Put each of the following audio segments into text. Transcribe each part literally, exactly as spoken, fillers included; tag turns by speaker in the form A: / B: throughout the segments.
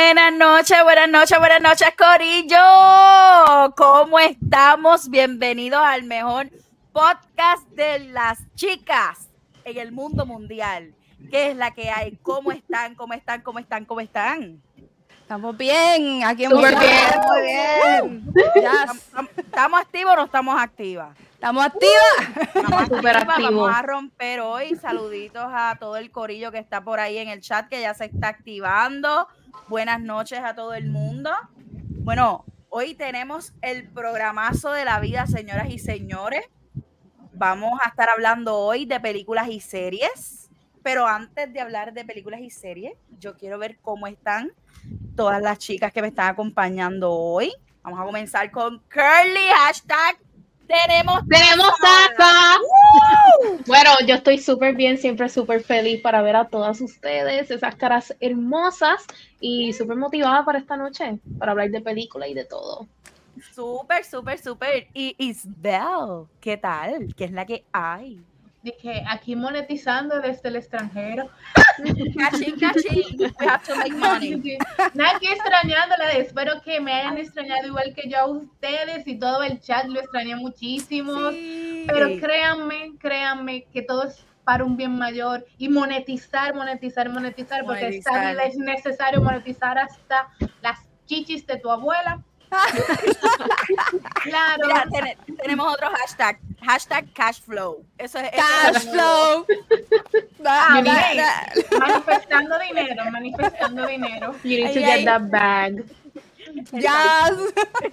A: Buenas noches, buenas noches, buenas noches, Corillo. ¿Cómo estamos? Bienvenidos al mejor podcast de las chicas en el mundo mundial. ¿Qué es la que hay? ¿Cómo están? ¿Cómo están? ¿Cómo están? ¿Cómo están?
B: Estamos bien, aquí en
C: Súper bien,
A: muy bien.
B: Uh, yes.
A: ¿Estamos activos o no estamos activas?
B: ¿Estamos activas?
A: Estamos
C: Súper
A: activas,
C: activo.
A: vamos a romper hoy. Saluditos a todo el corillo que está por ahí en el chat, que ya se está activando. Buenas noches a todo el mundo. Bueno, hoy tenemos el programazo de la vida, señoras y señores. Vamos a estar hablando hoy de películas y series. Pero antes de hablar de películas y series, yo quiero ver cómo están todas las chicas que me están acompañando hoy. Vamos a comenzar con Curly, hashtag Tenemos
C: ¡Tenemos taza!
A: ¡Woo!
C: Bueno, yo estoy súper bien, siempre súper feliz para ver a todas ustedes, esas caras hermosas y súper motivada para esta noche, para hablar de película y de todo.
A: Súper, súper, súper. Y Isbel, ¿qué tal? ¿Qué es la que hay?
D: Dije, aquí monetizando desde el extranjero.
A: Cachín, cachín. We have to make money.
D: Nada que extrañándola, espero que me hayan extrañado igual que yo a ustedes y todo el chat lo extrañé muchísimo.
A: Sí.
D: Pero créanme, créanme que todo es para un bien mayor y monetizar, monetizar, monetizar, porque
A: Monetizar.
D: esta vida es necesario monetizar hasta las chichis de tu abuela. Claro.
A: Mira, ten- tenemos otro hashtag. Hashtag cashflow. Eso es
B: Cash
A: eso es
B: flow.
D: Ah,
B: Da,
D: bien.
B: da, da.
D: Manifestando dinero, manifestando dinero.
C: You need to
B: Ay,
C: get
B: ay.
C: that bag.
B: Yes.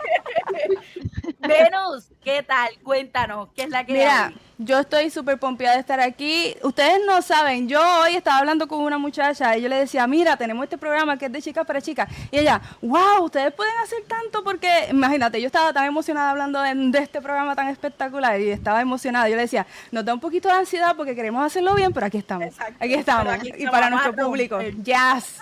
A: Venus, ¿qué tal? Cuéntanos, ¿qué es la que
B: Mira,
A: hay?
B: yo estoy súper pompeada de estar aquí. Ustedes no saben, yo hoy estaba hablando con una muchacha y yo le decía, mira, tenemos este programa que es de chicas para chicas. Y ella, wow, ustedes pueden hacer tanto porque, imagínate, yo estaba tan emocionada hablando de, de este programa tan espectacular y estaba emocionada. Yo le decía, nos da un poquito de ansiedad porque queremos hacerlo bien, pero aquí estamos.
A: Exacto,
B: Aquí estamos.
A: pero aquí
B: Y
A: estamos,
B: para
A: vamos a
B: nuestro público,
A: romper.
B: yes.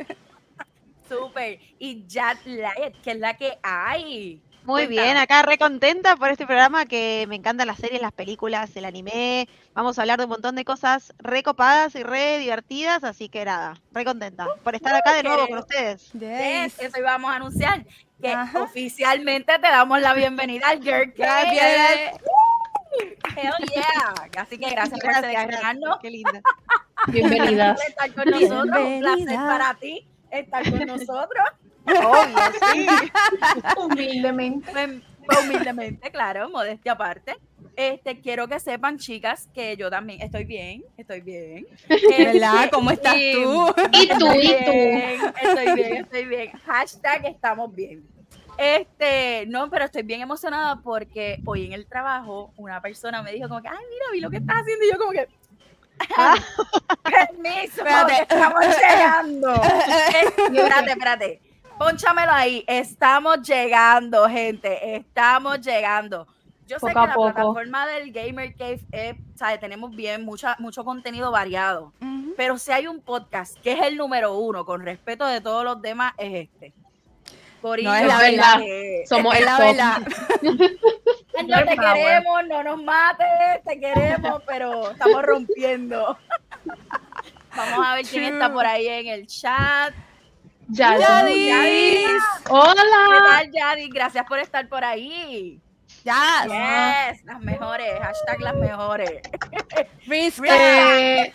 A: Súper. Y Jad Lyot, ¿qué es la que hay?
E: Muy
A: Cuéntanos.
E: bien, acá re contenta por este programa que me encantan las series, las películas, el anime. Vamos a hablar de un montón de cosas re copadas y re divertidas, así que nada, re contenta por estar acá de nuevo con ustedes.
A: Yes,
B: Yes.
A: eso íbamos a anunciar, que
B: Ajá.
A: oficialmente te damos la bienvenida al Girl Cave.
B: Gracias.
A: Hell yeah. Así que gracias, por
E: Gracias,
A: seleccionarnos,
E: gracias, qué linda.
C: Bienvenidas.
A: por estar con nosotros. Un placer
B: Bienvenida.
A: para ti estar con nosotros.
E: Obvio, sí.
D: Humildemente.
A: Pues, humildemente, claro, modestia aparte. Este, quiero que sepan, chicas, que yo también estoy bien, estoy bien.
B: ¿Verdad?
A: Este,
B: ¿Cómo estás
A: y-
B: tú?
C: Y tú,
A: Estoy
C: y tú.
A: bien, estoy bien, estoy bien. Hashtag estamos bien. Este, no, pero estoy bien emocionada porque hoy en el trabajo una persona me dijo como que, ay, mira, vi lo que estás haciendo y yo como que,
E: Ah,
A: permiso,
B: Espérate.
A: estamos llegando. Eh, espérate, espérate. Pónchamelo ahí. Estamos llegando, gente. Estamos llegando. Yo sé
C: Poco
A: que
C: a
A: la
C: poco.
A: plataforma del Gamer Cave es, ¿sabes? Tenemos bien mucha, mucho contenido variado.
B: Ujú.
A: Pero si hay un podcast que es el número uno, con respeto de todos los demás, es este. Corillo,
B: No, es la
A: que-
C: verdad.
A: que-
C: Somos
B: Es
C: el
B: la
C: top.
B: verdad.
A: no te
D: Girl power.
A: queremos, no nos mates, te queremos, pero estamos rompiendo. Vamos a ver quién está por ahí en el chat.
C: Ya,
B: Yadis.
A: ¿Qué
C: Hola.
A: tal, Yadi? Gracias por estar por ahí.
B: Yes.
A: Yes, las mejores. Hashtag las mejores.
B: Respect.
C: Eh,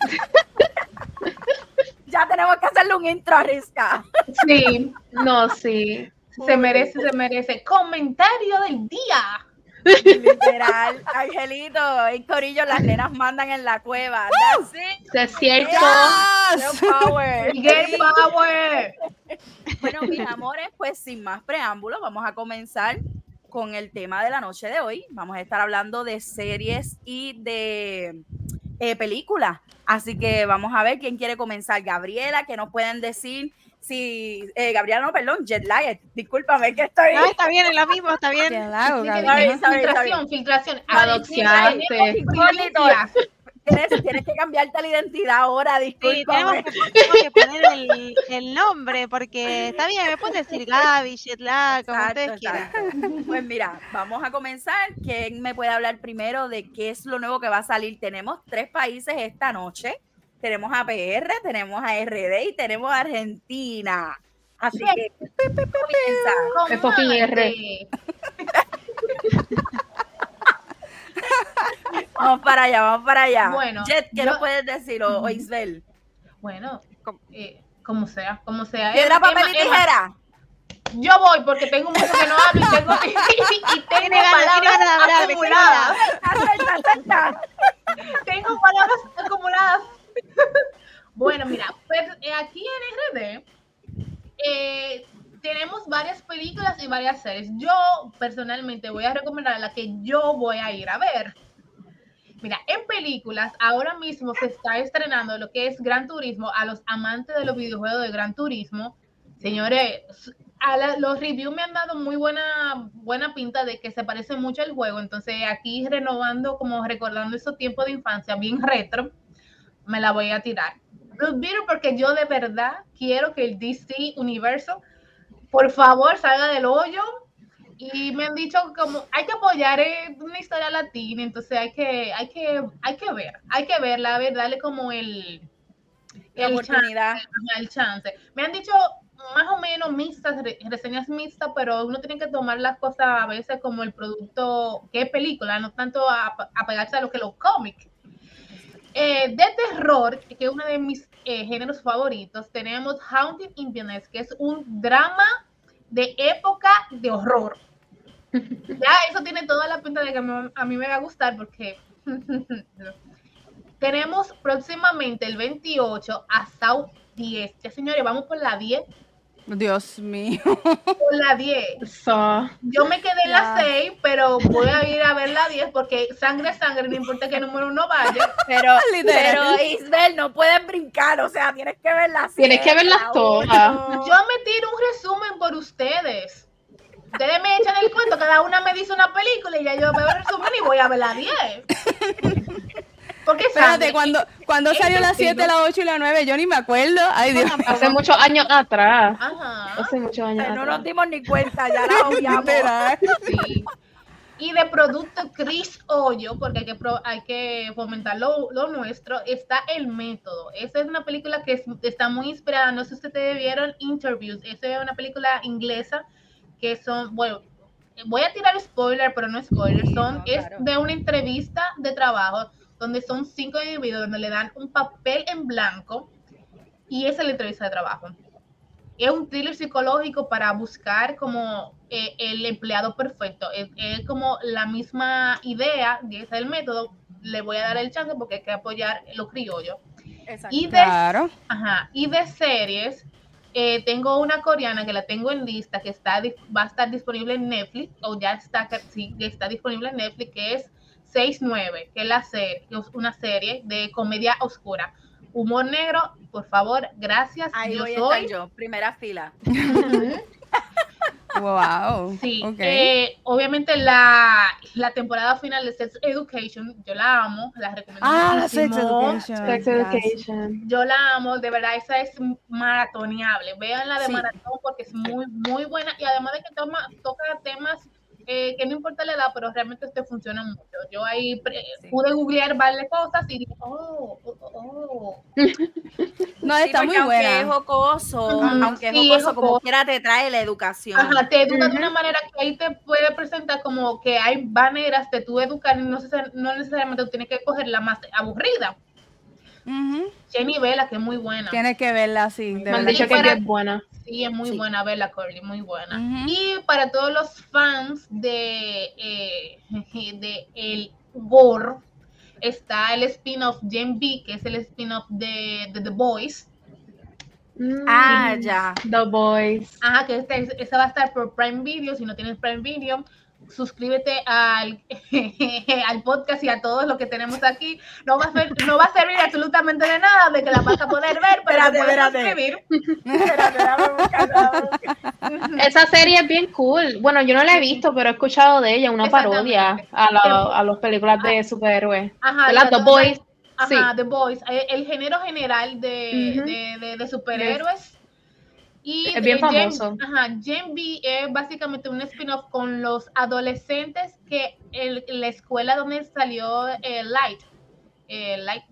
A: Ya tenemos que hacerle un intro a Rizka.
D: Sí, no, sí. Se
A: Uy.
D: merece, se merece. Comentario del día.
A: Literal. Angelito, el corillo, las nenas mandan en la cueva. That's it.
C: es cierto.
B: Yes.
A: Girl power.
D: Girl power.
A: Bueno, mis amores, pues sin más preámbulos, vamos a comenzar con el tema de la noche de hoy. Vamos a estar hablando de series y de eh, películas. Así que vamos a ver quién quiere comenzar. Gabriela, que nos pueden decir si... Eh, Gabriela, no, perdón, Jet Lyot. Discúlpame que estoy...
E: no, está bien, es lo mismo, está bien.
B: Qué lago,
D: Sí,
B: Gabriela.
D: que-
A: Sorry, sorry,
D: filtración,
A: sorry.
D: filtración.
C: Adopciaste.
D: Primicia.
A: Tienes, tienes que cambiarte la identidad ahora,
E: Sí, tenemos
A: discúlpame.
E: que, tenemos que poner el, el nombre, porque está bien, me pueden decir Gaby, Jetlag, como
A: Exacto,
E: ustedes quieran.
A: exacto. Pues mira, vamos a comenzar. ¿Quién me puede hablar primero de qué es lo nuevo que va a salir? Tenemos tres países esta noche. Tenemos a P R, tenemos a R D y tenemos a Argentina. Así
D: Bien.
A: que comienza.
C: Es fucking R.
A: Vamos para allá, vamos para allá.
D: Bueno,
A: Jet, ¿qué
D: yo-
A: nos puedes decir? O, o
D: Ujú.
A: Isbel.
D: Bueno,
E: Com-
D: eh, como sea, como sea.
A: Piedra,
D: Emma,
A: papel y
D: Emma, Emma,
A: tijera.
D: yo voy porque tengo mucho que no hablo y tengo, y tengo
E: Tiene ganas, tiene
D: palabras
E: ganas de hablar, me quiero
D: acumuladas.
A: Acepta, acepta.
D: Tengo palabras acumuladas. Bueno, mira, pues eh, aquí en R D eh, tenemos varias películas y varias series. Yo personalmente voy a recomendar la que yo voy a ir a ver. Mira, en películas ahora mismo se está estrenando lo que es Gran Turismo. A los amantes de los videojuegos de Gran Turismo, señores, a la- los reviews me han dado muy buena, buena pinta de que se parece mucho al juego. Entonces aquí renovando, como recordando esos tiempos de infancia bien retro, me la voy a tirar. Los Beatles, porque yo de verdad quiero que el D C Universo, por favor, salga del hoyo. Y me han dicho como hay que apoyar eh, una historia latina, entonces hay que, hay que, hay que ver, hay que verla, a ver, darle como el,
A: La
D: el
A: oportunidad.
D: chance, ajá, el chance. Me han dicho más o menos mixtas, re- reseñas mixtas, pero uno tiene que tomar las cosas a veces como el producto que es película, no tanto a- apegarse a lo que los cómics. Eh, de terror, que es uno de mis eh, géneros favoritos, tenemos Haunting in Venice, que es un drama de época de horror. Ya eso tiene toda la pinta de que me- a mí me va a gustar porque tenemos próximamente el veintiocho a Saw diez. Ya señores, vamos por la diez.
B: Dios mío.
D: Por la diez.
C: So,
D: Yo me quedé en la
B: Ya.
D: seis, pero voy a ir a ver la diez porque sangre es sangre, no importa qué número uno vaya.
A: Pero,
B: Literal.
A: pero Isbel, no puedes brincar, o sea, tienes que verlas.
C: Tienes que verlas todas.
D: Yo me tiro un resumen por ustedes. Ustedes me echan el cuento, cada una me dice una película y ya yo veo el resumen y voy a ver la diez. Porque
B: Espérate,
D: sangre.
B: cuando, cuando salió la siete, la ocho y la nueve, yo ni me acuerdo. Ay, Dios.
C: hace muchos años atrás.
D: Ajá.
C: Hace muchos años
A: No nos
C: atrás.
A: dimos ni cuenta, ya la obviamos.
B: Literal.
D: Sí. Y de producto Chris Hoyo, porque hay que, pro- hay que fomentar lo, lo nuestro, está El Método. Esa es una película que es- está muy inspirada, no sé si ustedes vieron Interviews, esa es una película inglesa que son, bueno, voy a tirar spoiler, pero no spoiler,
A: Sí,
D: son,
A: no,
D: es
A: claro.
D: de una entrevista de trabajo donde son cinco individuos donde le dan un papel en blanco y esa es la entrevista de trabajo. Es un thriller psicológico para buscar como eh, el empleado perfecto. Es, es como la misma idea, y ese es el método. Le voy a dar el chance porque hay que apoyar lo criollo.
A: Exacto.
D: Y de,
B: Claro.
D: ajá, y de series, eh, tengo una coreana que la tengo en lista, que está dis- va a estar disponible en Netflix, o ya está, que- sí, ya está disponible en Netflix, que es seis nueve, que es la serie, que es una serie de comedia oscura. Humor negro, por favor, gracias.
A: Ahí
D: yo
A: voy a
D: soy.
A: estar yo, primera fila.
B: Wow.
D: Sí,
B: Ok.
D: eh, obviamente la, la temporada final de Sex Education, yo la amo, la recomiendo
B: Ah, Sex
D: muchísimo.
B: Education.
C: Sex
B: Yes.
C: Education.
D: Yo la amo, de verdad, esa es maratoneable. Vean la de
B: Sí.
D: maratón porque es muy, muy buena y además de que toma, toca temas eh, que no importa la edad, pero realmente este funciona mucho. Yo ahí pre-
A: Sí.
D: pude googlear varias cosas y dije, oh, oh, oh.
B: No,
A: Sí,
B: está
A: porque
B: muy
A: aunque es
B: buena.
A: jocoso,
D: Ujú,
A: aunque es
D: sí,
A: jocoso,
D: es
A: como
D: jocoso.
A: quiera te trae la educación.
D: Ajá, te educa de
C: Ujú.
D: una manera que ahí te puede presentar como que hay maneras de tú educar y no, neces- no necesariamente tú tienes que coger la más aburrida.
B: Ujú.
D: Jenny Vela, que es muy buena.
B: Tienes que verla así, de
C: Me han
B: verdad.
C: dicho
D: Y
C: que es
D: para-
C: bien buena.
D: Sí, es muy
A: Sí.
D: buena verla, Curly, muy buena.
B: Ujú.
D: Y para todos los fans de, eh, de el gore, está el spin-off Gen B, que es el spin-off de, de The Boys.
C: Mm,
A: Ah, ya.
C: The Boys.
D: Ajá, que este, esa va a estar por Prime Video. Si no tienes Prime Video, suscríbete al, al podcast y a todos los que tenemos aquí. No va, a ser, no va a servir absolutamente de nada de que la vas a poder ver, pero
A: Espérate,
D: te puedes
A: espérate.
D: suscribir.
A: Espérate, déjame buscarla, déjame buscarla.
C: Esa serie es bien cool. Bueno, yo no la he visto, pero he escuchado de ella, una parodia
D: Exactamente.
C: a, la, a las películas de superhéroes.
D: Ajá,
C: ¿Verdad?
D: y a
C: The
D: todas
C: Boys.
D: las- Ajá,
C: Sí.
D: The Boys, eh, el género general de,
C: Ujú.
D: de, de, de superhéroes. Y
C: Es bien
D: eh, Gen-
C: famoso.
D: ajá, Gen B es básicamente un spin-off con los adolescentes que el, la escuela donde salió eh, Light, eh, Light, Light,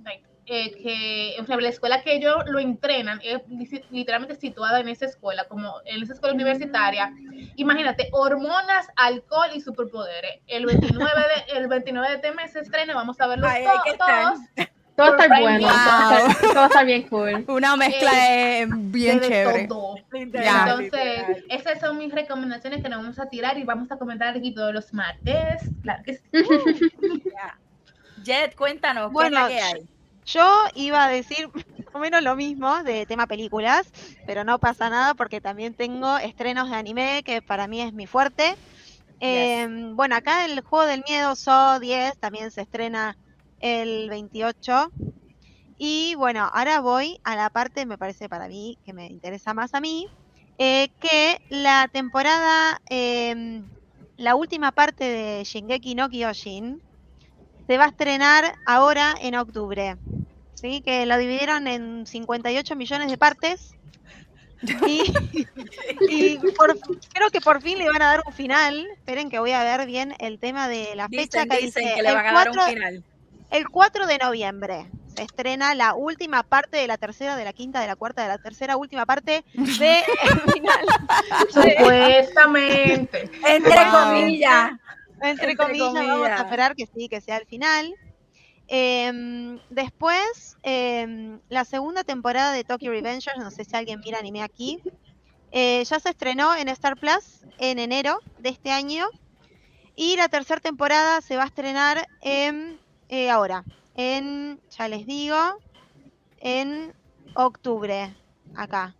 D: eh, que o sea, la escuela que ellos lo entrenan es literalmente situada en esa escuela, como en esa escuela universitaria. Imagínate, hormonas, alcohol y superpoderes. El veintinueve de, el veintinueve de este mes se estrena, vamos a verlos
A: Ahí
D: to-
A: hay que estar.
D: todos.
C: Todo
D: Por
C: está
D: Prime
C: bueno,
B: Wow.
C: todo va a estar- todo va a estar bien cool.
B: Una mezcla
D: Eh,
B: eh, bien
D: de
B: chévere.
D: todo.
A: Literal,
D: Entonces,
A: literal.
D: esas son mis recomendaciones que nos vamos a tirar y vamos a comentar aquí todos los martes. Claro que sí.
A: Ya. Jet, cuéntanos,
E: Bueno,
A: ¿qué es la que hay?
E: Yo iba a decir más o menos lo mismo de tema películas, pero no pasa nada porque también tengo estrenos de anime, que para mí es mi fuerte. Eh, bueno, acá el Juego del Miedo Saw diez también se estrena el veintiocho. Y bueno, ahora voy a la parte, me parece para mí, que me interesa más a mí, eh, que la temporada, eh, la última parte de Shingeki no Kyojin se va a estrenar ahora en octubre. ¿Sí? Que lo dividieron en cincuenta y ocho millones de partes. Y, y por- creo que por fin le van a dar un final. Esperen que voy a ver bien el tema de la fecha.
A: Dicen,
E: Acá
A: dicen
E: dice
A: que le
E: el
A: van a dar un
E: cuatro
A: final.
E: el cuatro de noviembre se estrena la última parte de la tercera, de la quinta, de la cuarta, de la tercera, última parte de el final.
D: Supuestamente.
A: Entre
B: Wow.
A: comillas.
E: Entre,
A: Entre
E: comillas, vamos
A: comillas.
E: a esperar que sí, que sea el final. Em, después, em, la segunda temporada de Tokyo Revengers, no sé si alguien mira anime aquí, eh, ya se estrenó en Star Plus en enero de este año. Y la tercera temporada se va a estrenar en, eh, ahora, en, ya les digo, en octubre, acá.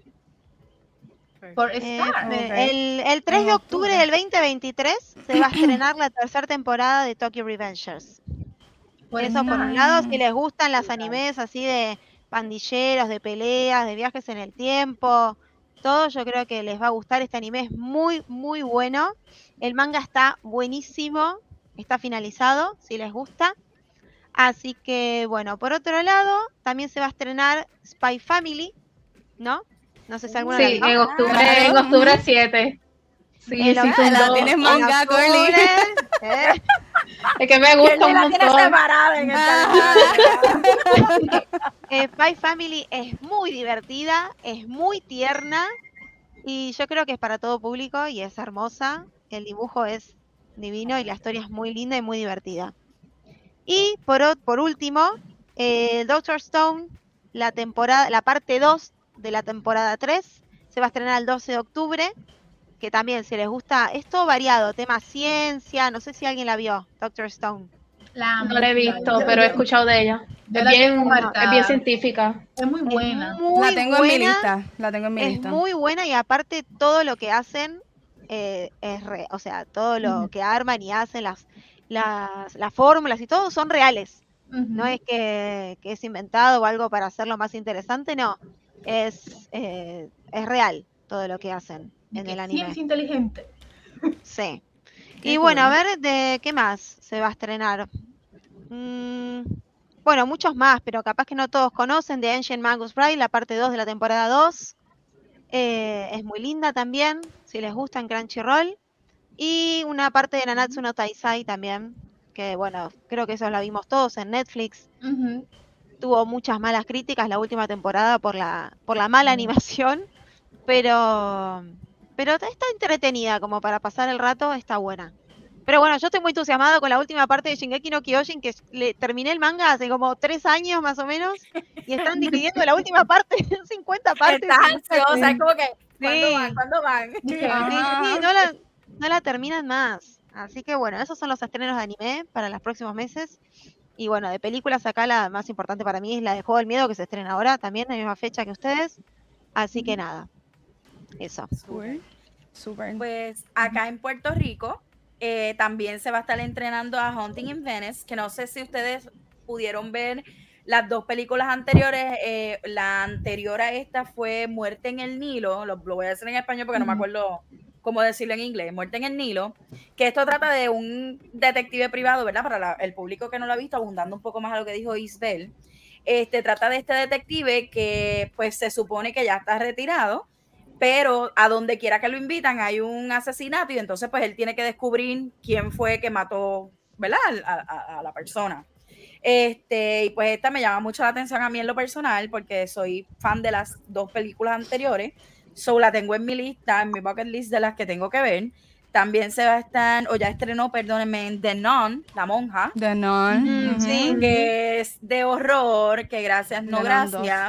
D: Por
E: Eh,
D: Star.
B: Ok.
E: el, el tres
B: En
E: de octubre
B: octubre.
E: del veinte veintitrés se va a estrenar la tercera temporada de Tokyo Revengers.
D: Por
E: Eso por un
D: Star.
E: lado, si les gustan las animes así de pandilleros, de peleas, de viajes en el tiempo, todo, yo creo que les va a gustar. Este anime es muy, muy bueno. El manga está buenísimo, está finalizado, si les gusta. Así que, bueno, por otro lado, también se va a estrenar Spy Family, ¿no? No sé si alguna la
C: Sí,
E: vio.
C: en octubre,
B: Claro.
C: en octubre siete. Sí,
E: En
C: sí,
E: octubre,
B: la
C: son
B: tienes
C: dos.
B: manga,
E: en octubre,
B: Curly.
E: ¿eh?
C: Es que me gusta
A: Kelly
C: un
A: la tiene
C: montón.
A: separada en el
B: Ah.
A: calendario.
E: Eh, Spy Family es muy divertida, es muy tierna y yo creo que es para todo público y es hermosa. El dibujo es divino y la historia es muy linda y muy divertida. Y por, o- por último, eh, Doctor Stone, la temporada, la parte dos de la temporada tres, se va a estrenar el doce de octubre, que también si les gusta, es todo variado, tema ciencia, no sé si alguien la vio, Doctor Stone.
D: La
C: No la he visto,
D: yo-
C: pero he
D: yo-
C: escuchado de ella.
D: yo
C: Es
D: la
C: bien,
D: tengo
C: es bien
D: marcada.
C: científica.
D: Es muy
E: Es
D: buena.
E: muy
B: La tengo en mi
E: buena.
B: lista. La tengo en mi
E: Es
B: lista.
E: muy buena y aparte todo lo que hacen eh, es re, o sea, todo lo
D: Ujú.
E: que arman y hacen, las, las, las fórmulas y todo son reales.
D: Ujú.
E: No es que, que es inventado o algo para hacerlo más interesante, no. Es, eh, es real todo lo que hacen en
D: Que
E: el anime.
D: ciencia inteligente.
E: Sí.
B: Qué
E: Y bueno, a
B: cool.
E: ver de qué más se va a estrenar. Mm, bueno, muchos más, pero capaz que no todos conocen. The Ancient Magus Bride, la parte dos de la temporada dos. Eh, es muy linda también, si les gusta en Crunchyroll. Y una parte de Nanatsu no Taizai también, que bueno, creo que eso la vimos todos en Netflix.
D: Ujú.
E: Tuvo muchas malas críticas la última temporada por la, por la mala animación, pero, pero está entretenida como para pasar el rato, está buena. Pero bueno, yo estoy muy entusiasmada con la última parte de Shingeki no Kyojin, que le terminé el manga hace como tres años más o menos, y están dividiendo la última parte en cincuenta partes.
A: Estás
E: y no sé
A: ansiosa, es
E: qué.
A: como que, ¿cuándo
E: Sí.
A: van? ¿Cuándo van?
D: Dije,
B: Ah.
E: Sí, sí, no la, no la terminan más. Así que bueno, esos son los estrenos de anime para los próximos meses. Y bueno, de películas acá la más importante para mí es la de Juego del Miedo, que se estrena ahora también, en la misma fecha que ustedes. Así que nada, eso.
B: Cool. Súper.
A: Pues acá en Puerto Rico eh, también se va a estar entrenando a Haunting in Venice, que no sé si ustedes pudieron ver las dos películas anteriores. Eh, la anterior a esta fue Muerte en el Nilo, lo, lo voy a decir en español porque no me
D: Ujú.
A: acuerdo cómo decirlo en inglés, Muerte en el Nilo, que esto trata de un detective privado, ¿verdad? Para la, el público que no lo ha visto, abundando un poco más a lo que dijo Isbel, este, trata de este detective que pues se supone que ya está retirado, pero a donde quiera que lo invitan hay un asesinato y entonces pues él tiene que descubrir quién fue que mató, ¿verdad? A, a, a la persona. Este, y pues esta me llama mucho la atención a mí en lo personal porque soy fan de las dos películas anteriores. So la tengo en mi lista, en mi bucket list de las que tengo que ver. También se va a estar, o ya estrenó, perdónenme, The Nun, La Monja.
B: The Nun.
E: Mm, sí.
A: Que es de horror, que gracias, no
B: The Nun
A: gracias.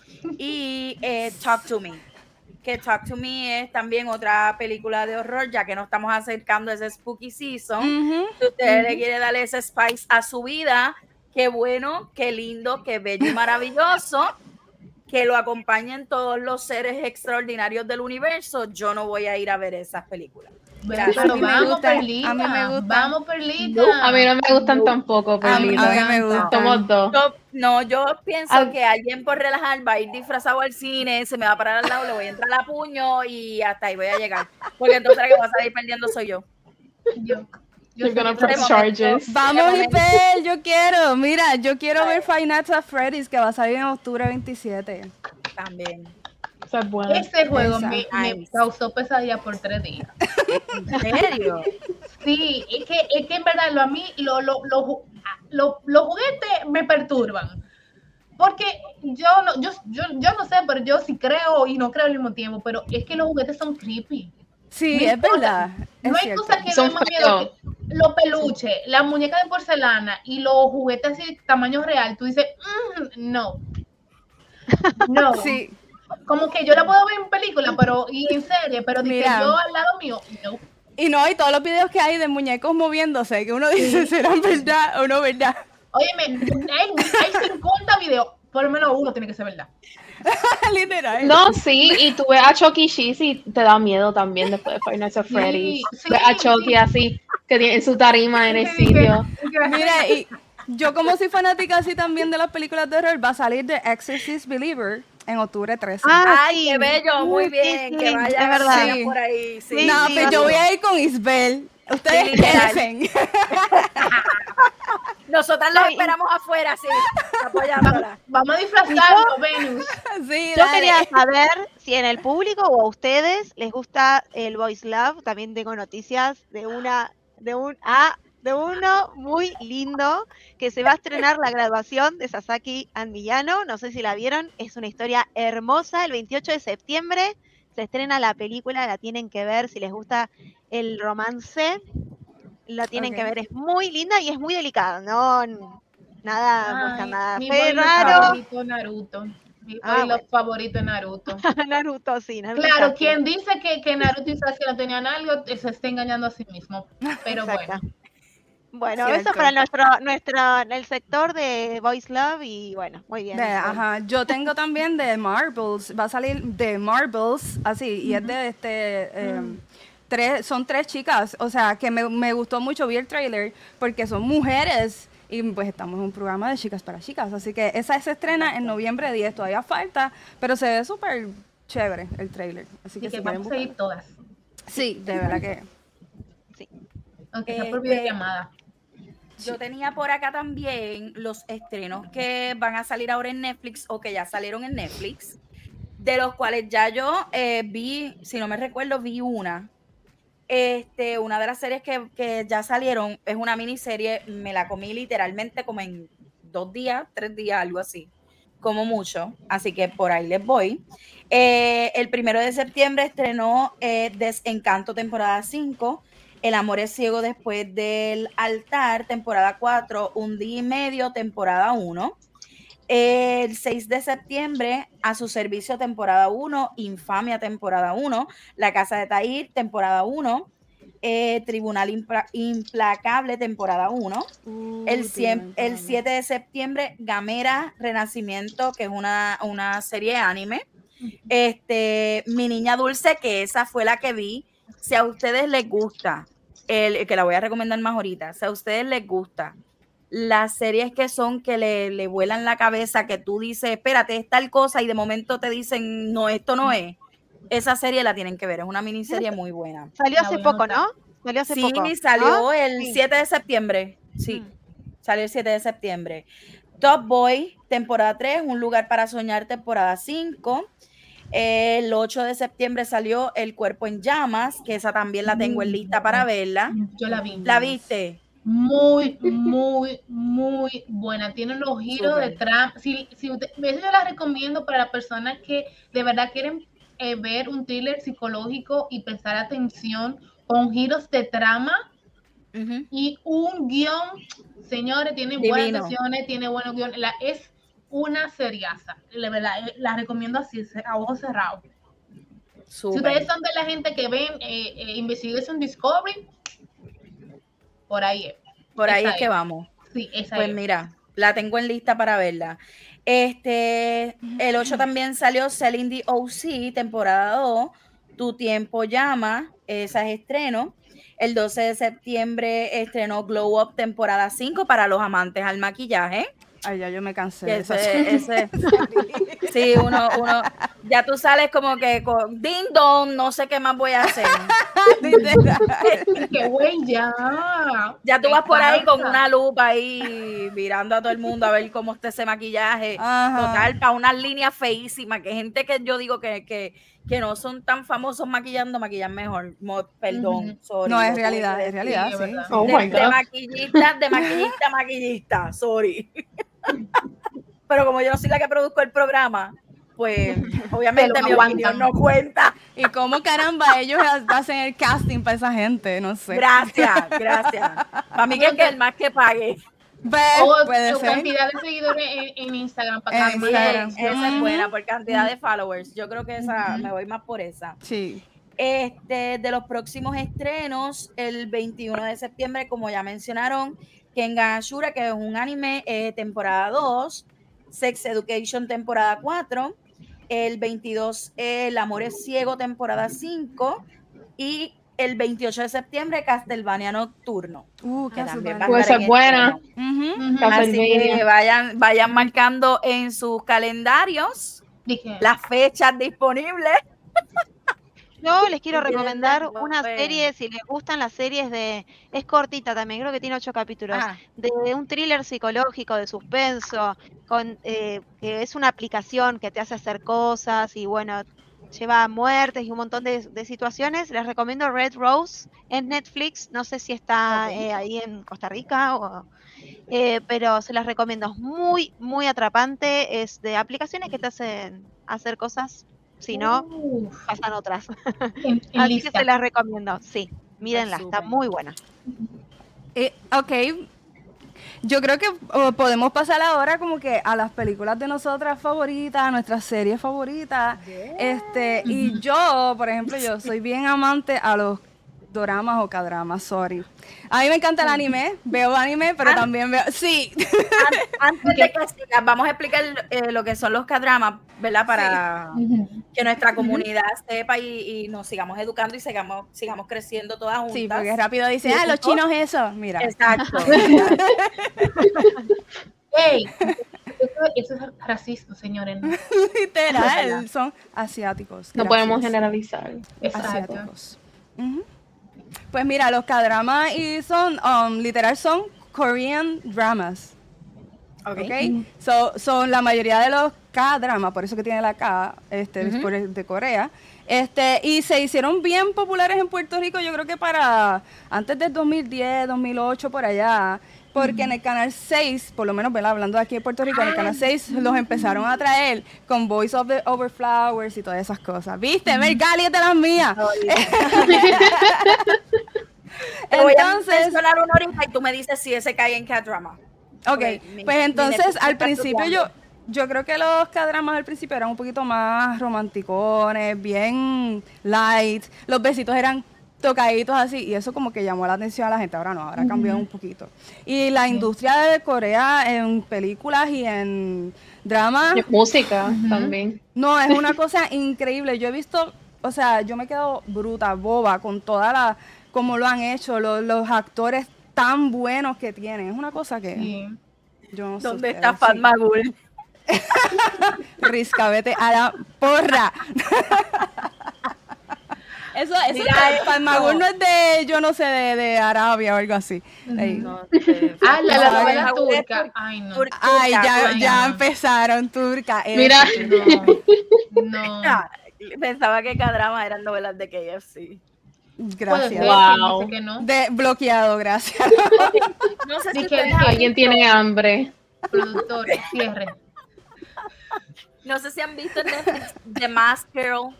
A: Y eh, Talk to Me. Que Talk to Me es también otra película de horror, ya que nos estamos acercando a ese spooky season.
B: Ujú,
A: Si usted
B: ujú.
A: le quiere darle ese spice a su vida, qué bueno, qué lindo, qué bello y maravilloso. Que lo acompañen todos los seres extraordinarios del universo. Yo no voy a ir a ver esas películas. Gracias.
D: Pero
B: A mí me
D: vamos,
B: gusta,
D: Perlita.
B: a mí me gusta.
D: Vamos, Perlita.
C: A mí no me gustan tampoco,
B: A mí,
C: Perlita.
B: a mí me gusta.
C: Somos dos.
A: Yo, no, yo pienso
C: Al-
A: que alguien por relajar va a ir disfrazado al cine, se me va a parar al lado, le voy a entrar a puño y hasta ahí voy a llegar. Porque entonces la que va a salir perdiendo soy yo.
D: Yo, yo
C: You're gonna
D: sé que-
C: press charges.
B: Vamos,
A: De momento.
B: Isabel, yo quiero. Mira, yo quiero ver Five Nights at Freddy's, que va a salir en octubre veintisiete.
A: También.
C: Esa es buena.
D: Ese juego
B: Esa.
D: me, me
A: Nice.
D: causó pesadilla por tres días.
A: ¿En serio?
D: Sí, es que, es que en verdad lo, a mí lo, lo, lo ju- lo- los juguetes me perturban. Porque yo no, yo, yo, yo no sé, pero yo sí creo y no creo al mismo tiempo, pero es que los juguetes son creepy.
B: Sí,
D: No
B: es
D: importa.
B: verdad. Es
D: No hay
B: cierto.
D: cosa que no
C: Son
D: dé más miedo
C: feos.
D: que los peluches, las muñecas de porcelana y los juguetes así de tamaño real. Tú dices, "Mm, no. No.
B: Sí,
D: Como que yo la puedo ver en película, pero y en serie, pero dice
B: Mira.
D: yo al lado mío, no.
B: y no, y todos los videos que hay de muñecos moviéndose, que uno dice, ¿serán verdad o no verdad?
D: Óyeme, hay, hay cincuenta videos, por lo menos uno tiene que ser verdad.
B: Literal.
C: No, sí, y tú ves a Chucky Cheese y te da miedo también después de Five Nights at
D: Sí,
C: Freddy's.
D: sí,
C: Ves a Chucky
D: sí.
C: así, que tiene su tarima en el
D: Sí, que-
C: sitio.
D: que-
B: Mira, y yo como soy fanática así también de las películas de horror, va a salir The Exorcist Believer en octubre trece.
E: Ah,
A: Ay,
E: sí.
A: qué bello, muy
E: Sí,
A: bien,
E: sí,
A: que
E: es
A: vayan,
E: verdad.
A: vayan
B: Sí.
A: por ahí. Sí.
E: Sí,
B: no,
E: sí,
B: pero
E: sí.
B: yo voy a ir con Isbel. Ustedes
A: Sí, literal.
B: piensen.
A: Nosotras los
E: Ay,
A: esperamos afuera, sí, apoyándola.
D: Vamos a disfrazarnos, Venus.
B: Sí,
E: Yo
B: dale.
E: quería saber si en el público o a ustedes les gusta el Voice Love. También tengo noticias de una, de un, ah, de uno muy lindo que se va a estrenar la graduación de Sasaki and Miyano. No sé si la vieron, es una historia hermosa. El veintiocho de septiembre se estrena la película, la tienen que ver si les gusta el romance. La tienen
B: Ok.
E: que ver, es muy linda y es muy delicada, no nada, muestra
D: Ay,
E: nada
D: mi
E: feo,
D: boy
E: raro.
D: favorito Naruto. Mi boy
E: Ah,
D: love
E: bueno.
D: favorito es Naruto.
E: Naruto, sí, Naruto.
D: Claro,
E: Sasuke.
D: quien dice que, que Naruto y Sasuke no tenían algo, se está engañando a sí mismo. Pero
E: Exacto.
D: bueno.
E: Bueno,
B: Cierto.
E: eso para nuestro, nuestro, el sector de Voice Love y bueno, muy bien.
B: De-
E: Isabel.
B: ajá, yo tengo también de Marbles, va a salir de Marbles, así, y es de este, eh, tres, son tres chicas, o sea, que me, me gustó mucho, vi el trailer, porque son mujeres, y pues estamos en un programa de chicas para chicas, así que esa se estrena en noviembre diez, todavía falta, pero se ve súper chévere el trailer, así que,
D: Así que
B: si
D: vamos a
B: quieren
D: ir todas.
B: buscarlo. Sí, de verdad que,
D: Aunque sea por
A: Este,
D: videollamada.
A: Yo tenía por acá también los estrenos que van a salir ahora en Netflix o que ya salieron en Netflix, de los cuales ya yo eh, vi, si no me recuerdo, vi una. Este, una de las series que, que ya salieron es una miniserie, me la comí literalmente como en dos días, tres días, algo así, como mucho, así que por ahí les voy. Eh, el primero de septiembre estrenó eh, Desencanto temporada cinco, El amor es ciego después del altar temporada cuatro, Un día y medio temporada uno. El seis de septiembre, A su servicio temporada uno, Infamia temporada uno, La casa de Tahir temporada uno, eh, Tribunal Impla- Implacable temporada uno.
B: Uh,
A: El, cien-
B: Tribunal
A: el
B: Implacable.
A: siete de septiembre, Gamera Renacimiento, que es una, una serie anime. Este, Mi Niña Dulce, que esa fue la que vi. Si a ustedes les gusta, el, que la voy a recomendar más ahorita, si a ustedes les gusta las series que son que le, le vuelan la cabeza, que tú dices, espérate, es tal cosa, y de momento te dicen, no, esto no es. Esa serie la tienen que ver, es una miniserie muy buena.
E: Salió
D: La
E: hace
D: voy a
E: poco,
D: anotar.
E: ¿no? Salió hace
A: Sí,
E: poco.
A: salió
E: ¿no?
A: el
E: Sí.
A: siete de septiembre. Sí,
E: Mm.
A: salió el siete de septiembre. Top Boy, temporada tres, Un lugar para soñar, temporada cinco. El ocho de septiembre salió El cuerpo en llamas, que esa también la tengo en lista para verla.
D: Yo la vi.
A: ¿La viste?
D: muy, muy, muy buena. Tiene unos giros de
A: Súper.
D: trama. Si, si usted, eso yo la recomiendo para las personas que de verdad quieren eh, ver un thriller psicológico y prestar atención con giros de trama
A: Ujú.
D: y un guión, señores, tiene buenas
A: Divino.
D: actuaciones, tiene buenos guiones. La, es una seriaza. La verdad, eh, la recomiendo así, a ojos cerrados. Si
A: Súper.
D: ustedes son de la gente que ven eh, eh, Investigation Discovery, por ahí es.
A: Por ahí
D: Esa
A: es que vamos.
D: Sí, esa
A: Pues
D: es.
A: mira, la tengo en lista para verla. Este, el ocho también salió Selling the O C, temporada dos, Tu tiempo llama, esa es estreno. El doce de septiembre estrenó Glow Up, temporada cinco, para los amantes al maquillaje.
B: Ay, ya yo me cansé
A: Que
B: de esa
A: ese, ese, sí, uno, uno, ya tú sales como que con ding dong, no sé qué más voy a hacer.
B: Literal.
D: ¡Qué güey, ya!
A: Ya tú
D: ¡Qué
A: vas por ahí con
D: pasa!
A: una lupa ahí mirando a todo el mundo a ver cómo está ese maquillaje.
B: Ajá.
A: Total, para unas líneas feísimas, que gente que yo digo que, que, que no son tan famosos maquillando, maquillan mejor. Mo- perdón,
D: Ujú.
A: sorry.
B: No,
A: lo
B: es
A: tuve
B: realidad,
A: que
B: es
A: decir.
B: realidad,
D: Sí, es
B: sí.
D: verdad.
B: sí.
C: Oh
A: De,
C: my
A: de
C: God.
A: maquillista, de maquillista, a maquillista, sorry. Pero como yo no soy la que produzco el programa, pues obviamente
D: Te lo
A: mi opinión
D: aguantan.
A: no cuenta.
B: Y cómo caramba ellos ha- hacen el casting para esa gente, no sé.
A: Gracias, gracias. Para mí que es que el más que pague.
B: Ve,
D: O,
B: puede
D: o
B: ser.
D: cantidad de seguidores en, en Instagram para
B: En
D: que más
B: Instagram.
D: atención.
A: Esa es
B: Ujú.
A: buena por cantidad de followers. Yo creo que esa
D: Ujú.
A: me voy más por esa.
B: Sí.
A: Este, de los próximos estrenos, el veintiuno de septiembre, como ya mencionaron, Kengan Ashura, que es un anime, eh, temporada dos, Sex Education, temporada cuatro, el veintidós, eh, El amor es ciego, temporada cinco, y el veintiocho de septiembre, Castlevania Nocturno,
B: Uh,
A: que también va a
B: Castlevania.
C: Pues
A: estar
C: esa
A: en
C: es buena.
A: estreno.
B: Ujú.
D: Ujú.
A: Así que
C: Castlevania.
A: vayan, vayan marcando en sus calendarios
D: Dije,
A: las fechas disponibles.
E: Yo les quiero
A: ¿Entiendes?
E: recomendar
A: Pues,
E: una serie, si les gustan las series de... Es cortita también, creo que tiene ocho capítulos.
A: ajá.
E: De un thriller psicológico, de suspenso, con eh, que es una aplicación que te hace hacer cosas y bueno, lleva a muertes y un montón de, de situaciones. Les recomiendo Red Rose en Netflix. No sé si está
A: Ok.
E: eh, ahí en Costa Rica o... eh, pero se las recomiendo. Es muy, muy atrapante. Es de aplicaciones que te hacen hacer cosas. Si no,
D: uf,
E: pasan otras.
D: en, en
E: Así
D: lista.
E: que se las recomiendo. Sí, mírenla, está
A: súper.
E: muy buena.
B: Eh, ok. Yo creo que oh, podemos pasar ahora como que a las películas de nosotras favoritas, a nuestras series favoritas. Este, y yo, por ejemplo, yo soy bien amante a los doramas o cadramas, sorry. A mí me encanta el anime, veo anime, pero
A: Ah.
B: también veo, sí.
A: An- Antes de que sigas, vamos a explicar eh, lo que son los K-dramas, ¿verdad? Para
D: Ujú.
A: que nuestra comunidad sepa y, y nos sigamos educando y sigamos, sigamos creciendo todas juntas.
B: Sí, porque rápido dice, ah, los chinos eso, mira.
A: Exacto.
D: ¡Ey! Eso, eso es racismo, señores. ¿no?
B: Literal, son asiáticos.
C: No podemos
B: gracias.
C: generalizar.
D: Exacto.
B: Asiáticos. Ujú. Pues mira, los K-dramas y son, um, literal, son Korean dramas.
A: Ok.
B: ¿Ok? So, son la mayoría de los K-dramas, por eso que tiene la K, este, es
A: Ujú.
B: por el de Corea. Este, y se hicieron bien populares en Puerto Rico, yo creo que para antes del dos mil diez, dos mil ocho, por allá. Porque en el canal seis, por lo menos, ¿verdad? Hablando de aquí de Puerto Rico, en el canal seis los empezaron a traer con Voice of the Over Flowers y todas esas cosas. ¿Viste? Mercalli es de las mías.
A: Te voy a
B: Entonces,
A: mencionar una ahorita y tú me dices si ese cae en K-drama.
B: ok,
A: Ok, mi-
B: pues
A: mi
B: entonces
A: Netflix
B: al
A: está
B: principio yo,
A: fluctuando.
B: yo creo que los K-dramas al principio eran un poquito más romanticones, bien light, los besitos eran tocaditos así y eso como que llamó la atención a la gente, ahora no, ahora ha cambiado un poquito. Y la industria de Corea en películas y en dramas,
C: Y música también.
B: no, es una cosa increíble. Yo he visto, o sea, yo me quedo bruta, boba con toda la, como lo han hecho, los, los actores tan buenos que tienen. Es una cosa que
D: Sí.
B: yo no sé.
A: ¿Dónde
B: ustedes,
A: está
B: sí.
A: Fatma Gul?
B: Risca, vete a la porra. Eso, eso
A: Mira
B: es de, Farmagul no es de, yo no sé, de, de Arabia o algo así. Ey.
A: No sé.
D: Ah, la, la
B: No,
D: novela
A: Fatma Gul es
D: turca.
A: tur-
D: Ay, no.
A: tur-
B: Ay,
A: turca,
B: ya,
D: ay,
B: ya
D: no.
B: empezaron, turca. eso.
C: Mira.
D: No. No.
A: Ah, pensaba que K-drama eran novelas de K F C.
D: Puede
B: Gracias.
D: ser,
C: Wow.
D: quien dice que no.
B: De bloqueado, gracias.
A: No sé si
D: Ni que
A: ustedes
D: dije,
A: han
C: Alguien
A: visto-
C: tiene hambre.
D: Productor, cierre.
A: no sé si han visto en Netflix The Mask Girl. O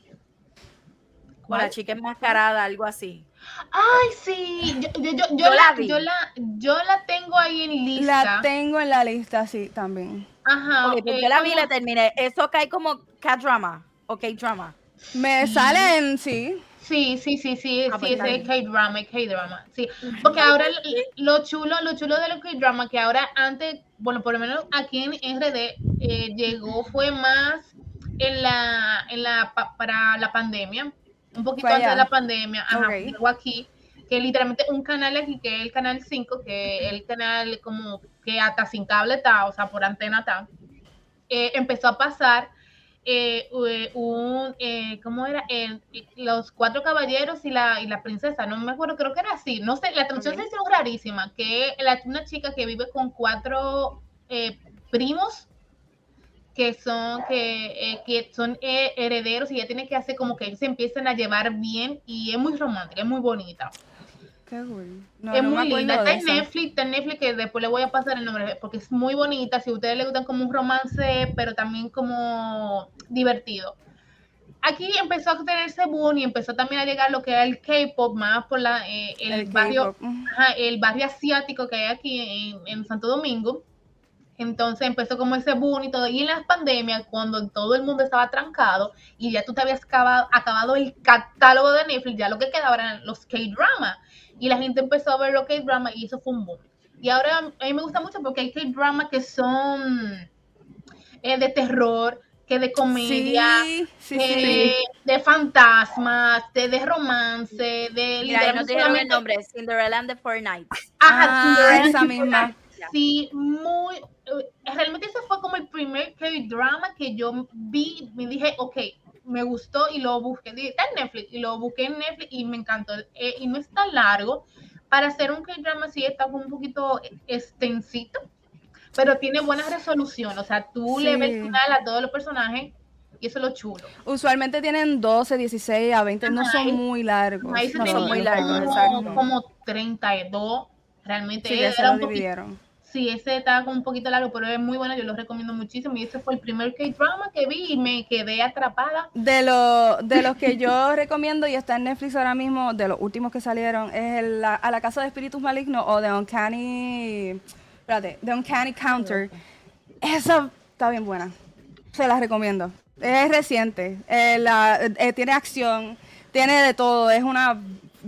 D: ¿Cuál?
A: la chica enmascarada, algo así.
D: Ay, sí. Yo, yo, yo, yo
A: Yo
D: la,
A: la vi.
D: yo, la, yo la tengo ahí en lista.
B: La tengo en la lista, sí, también.
D: Ajá.
A: Ok, pues
D: eh,
A: yo la vi y
D: como-
A: la terminé. Eso cae como K-drama o K-drama.
B: Me salen, sí.
D: Sí, sí, sí, sí,
A: Ah,
D: sí,
A: pues está
D: ese
A: bien.
D: K-drama, K-drama, sí. Porque ahora lo chulo, lo chulo de los K-drama, que ahora antes, bueno, por lo menos aquí en R D, eh, llegó, fue más en la, en la, pa- para la pandemia, un poquito
B: Fue
D: antes de
B: allá.
D: la pandemia, ajá,
B: Ok.
D: llegó aquí, que literalmente un canal aquí, que es el canal cinco, que es el canal como que hasta sin cable está, o sea, por antena está, eh, empezó a pasar eh, eh, un, eh, ¿cómo era? El- los cuatro caballeros y la, y la princesa, no me acuerdo, creo que era así, no sé, la traducción
A: Ok.
D: se hizo rarísima, que la, una chica que vive con cuatro eh, primos que son, que, eh, que son eh, herederos y ella tiene que hacer como que ellos se empiecen a llevar bien y es muy romántica, es muy bonita.
B: Qué cool. No,
D: Es
B: no me
D: muy
B: acuerdo
D: linda,
B: de
D: está en
B: esa.
D: Netflix, está en Netflix, que después le voy a pasar el nombre, porque es muy bonita, si a ustedes les gustan como un romance, pero también como divertido. Aquí empezó a tener ese boom y empezó también a llegar lo que era el K-pop, más por la, eh, el,
B: El
D: barrio,
B: K-pop. Mm.
D: ajá, el barrio asiático que hay aquí en, en Santo Domingo. Entonces empezó como ese boom y todo. Y en las pandemias, cuando todo el mundo estaba trancado y ya tú te habías acabado, acabado el catálogo de Netflix, ya lo que quedaba eran los K-dramas. Y la gente empezó a ver los K-dramas y eso fue un boom. Y ahora a mí me gusta mucho porque hay K-dramas que son eh, de terror, que de comedia,
B: Sí, sí,
D: que
B: sí.
D: de fantasmas, de, de romance, de
A: Mira, ahí nos
D: literalmente
A: dijeron el
D: solamente.
A: nombre, Cinderella and the Four Knights.
D: Ajá,
B: Ah,
D: Cinderella
B: esa
D: and
B: misma.
D: Sí, muy. eh, Realmente ese fue como el primer K-drama que yo vi. Me dije, ok, me gustó y lo busqué. Dije, está en Netflix y lo busqué en Netflix y me encantó. Eh, y no es tan largo. Para hacer un K-drama, sí está como un poquito extensito, pero tiene buena resolución. O sea, tú le ves el
B: Sí.
D: final a todos los personajes y eso es lo chulo.
B: Usualmente tienen doce, dieciséis a veinte, no
D: Ajá,
B: son
D: ahí-
B: muy largos.
D: Ahí se
B: no
D: tenía
B: son muy
A: muy largos,
D: como,
A: exacto.
D: como treinta y dos. Realmente
B: Sí, que se
D: era
B: lo
D: un poquito.
B: dividieron.
D: Sí, ese estaba como un poquito largo, pero es muy bueno, yo lo recomiendo muchísimo. Y ese fue el primer K-drama que vi y me quedé atrapada.
B: De, lo, de los que yo recomiendo y está en Netflix ahora mismo, de los últimos que salieron, es el, la, A la Casa de Espíritus Malignos o The Uncanny, espérate, The Uncanny Counter. Esa está bien buena, se la recomiendo. Es reciente, eh, la- eh, tiene acción, tiene de todo, es una...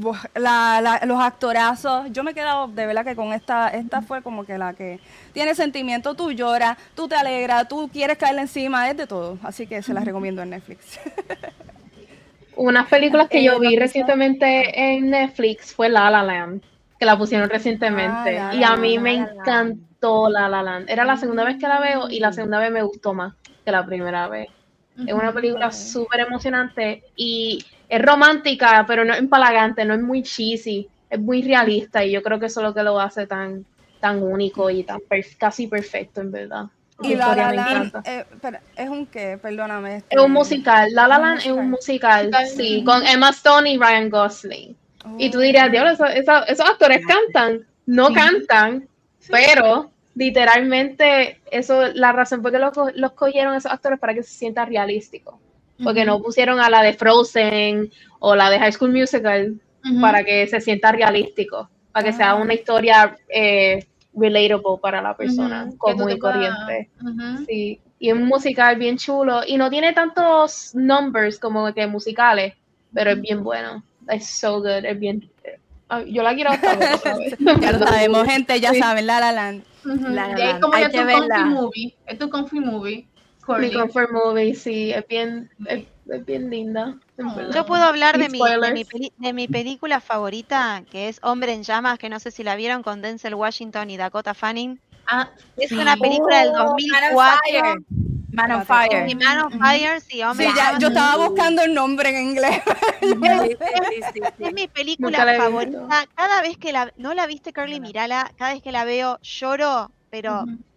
B: La, la- los actorazos, yo me he quedado de verdad que con esta, esta fue como que la que tiene sentimiento, tú lloras, tú te alegras, tú quieres caerle encima, es de todo, así que se las recomiendo en Netflix.
C: Unas películas que
B: Eh,
C: yo
B: lo
C: vi
B: que
C: recientemente en Netflix fue La La Land, que la pusieron recientemente.
B: Ah, La
C: y
B: La
C: a mí
B: Land.
C: me
A: La La Land.
C: encantó La La Land. Era la segunda vez que la veo y la segunda vez me gustó más que la primera vez. Es una película
B: Ok.
C: súper emocionante y es romántica, pero no es empalagante, no es muy cheesy, es muy realista y yo creo que eso es lo que lo hace tan, tan único y tan per- casi perfecto, en verdad.
B: Y
C: Esa
B: La
C: historia
B: La
C: me
B: Land,
C: encanta.
B: eh, espera, ¿es un qué? Perdóname.
C: Es
B: este-
C: un musical. La La
B: un
C: Land es un musical,
D: Musical.
C: sí, con Emma Stone y Ryan Gosling. Y tú
B: Oh.
C: dirías, diablo, eso- eso- esos actores cantan. No
D: Sí.
C: cantan,
D: Sí.
C: pero literalmente eso, la razón por qué los, co- los cogieron esos actores para que se sienta realístico. Porque
D: Ujú.
C: no pusieron a la de Frozen o la de High School Musical
D: Ujú.
C: para que se sienta realístico, para que sea
B: Ah.
C: una historia eh, relatable para la persona,
D: Ujú, que
C: común
D: tú
C: y
D: te puedas-
C: corriente.
D: ujú.
C: Sí, y es un musical bien chulo y no tiene tantos numbers como que musicales, pero es bien bueno. Es so good, es bien. Ay, yo la quiero hasta ver otra vez.
B: Ya lo sabemos, gente, ya
C: Sí.
B: saben, La La Land.
D: Ujú.
A: La La
D: Y es
A: Land,
D: como
A: hay
D: ya
A: que
D: tu
A: verla.
D: comfy movie. Es tu comfy movie.
C: Mi
D: Corley.
C: comfort movie, sí, es bien, es, es bien linda. en verdad.
E: Yo puedo hablar de
C: Sin
E: mi, de, mi
C: spoilers.
E: peli- de mi película favorita, que es Hombre en Llamas, que no sé si la vieron, con Denzel Washington y Dakota Fanning.
D: Ah,
E: Es
D: sí.
E: una película del
A: Oh, Man on
E: dos mil cuatro.
A: Fire. Man on
B: Espérate.
A: Fire.
E: Y Man on
D: Ujú.
E: Fire, sí, Hombre
B: Sí,
E: en
B: ya,
E: Llamas.
B: yo estaba buscando el nombre en inglés.
A: Sí, sí, sí, sí,
E: Es
A: sí.
E: mi
C: Nunca
E: película
C: la he
E: favorita.
C: visto.
E: Cada vez que la... ¿No la viste, Curly? Mirala. Cada vez que la veo, lloro, pero
D: Ujú.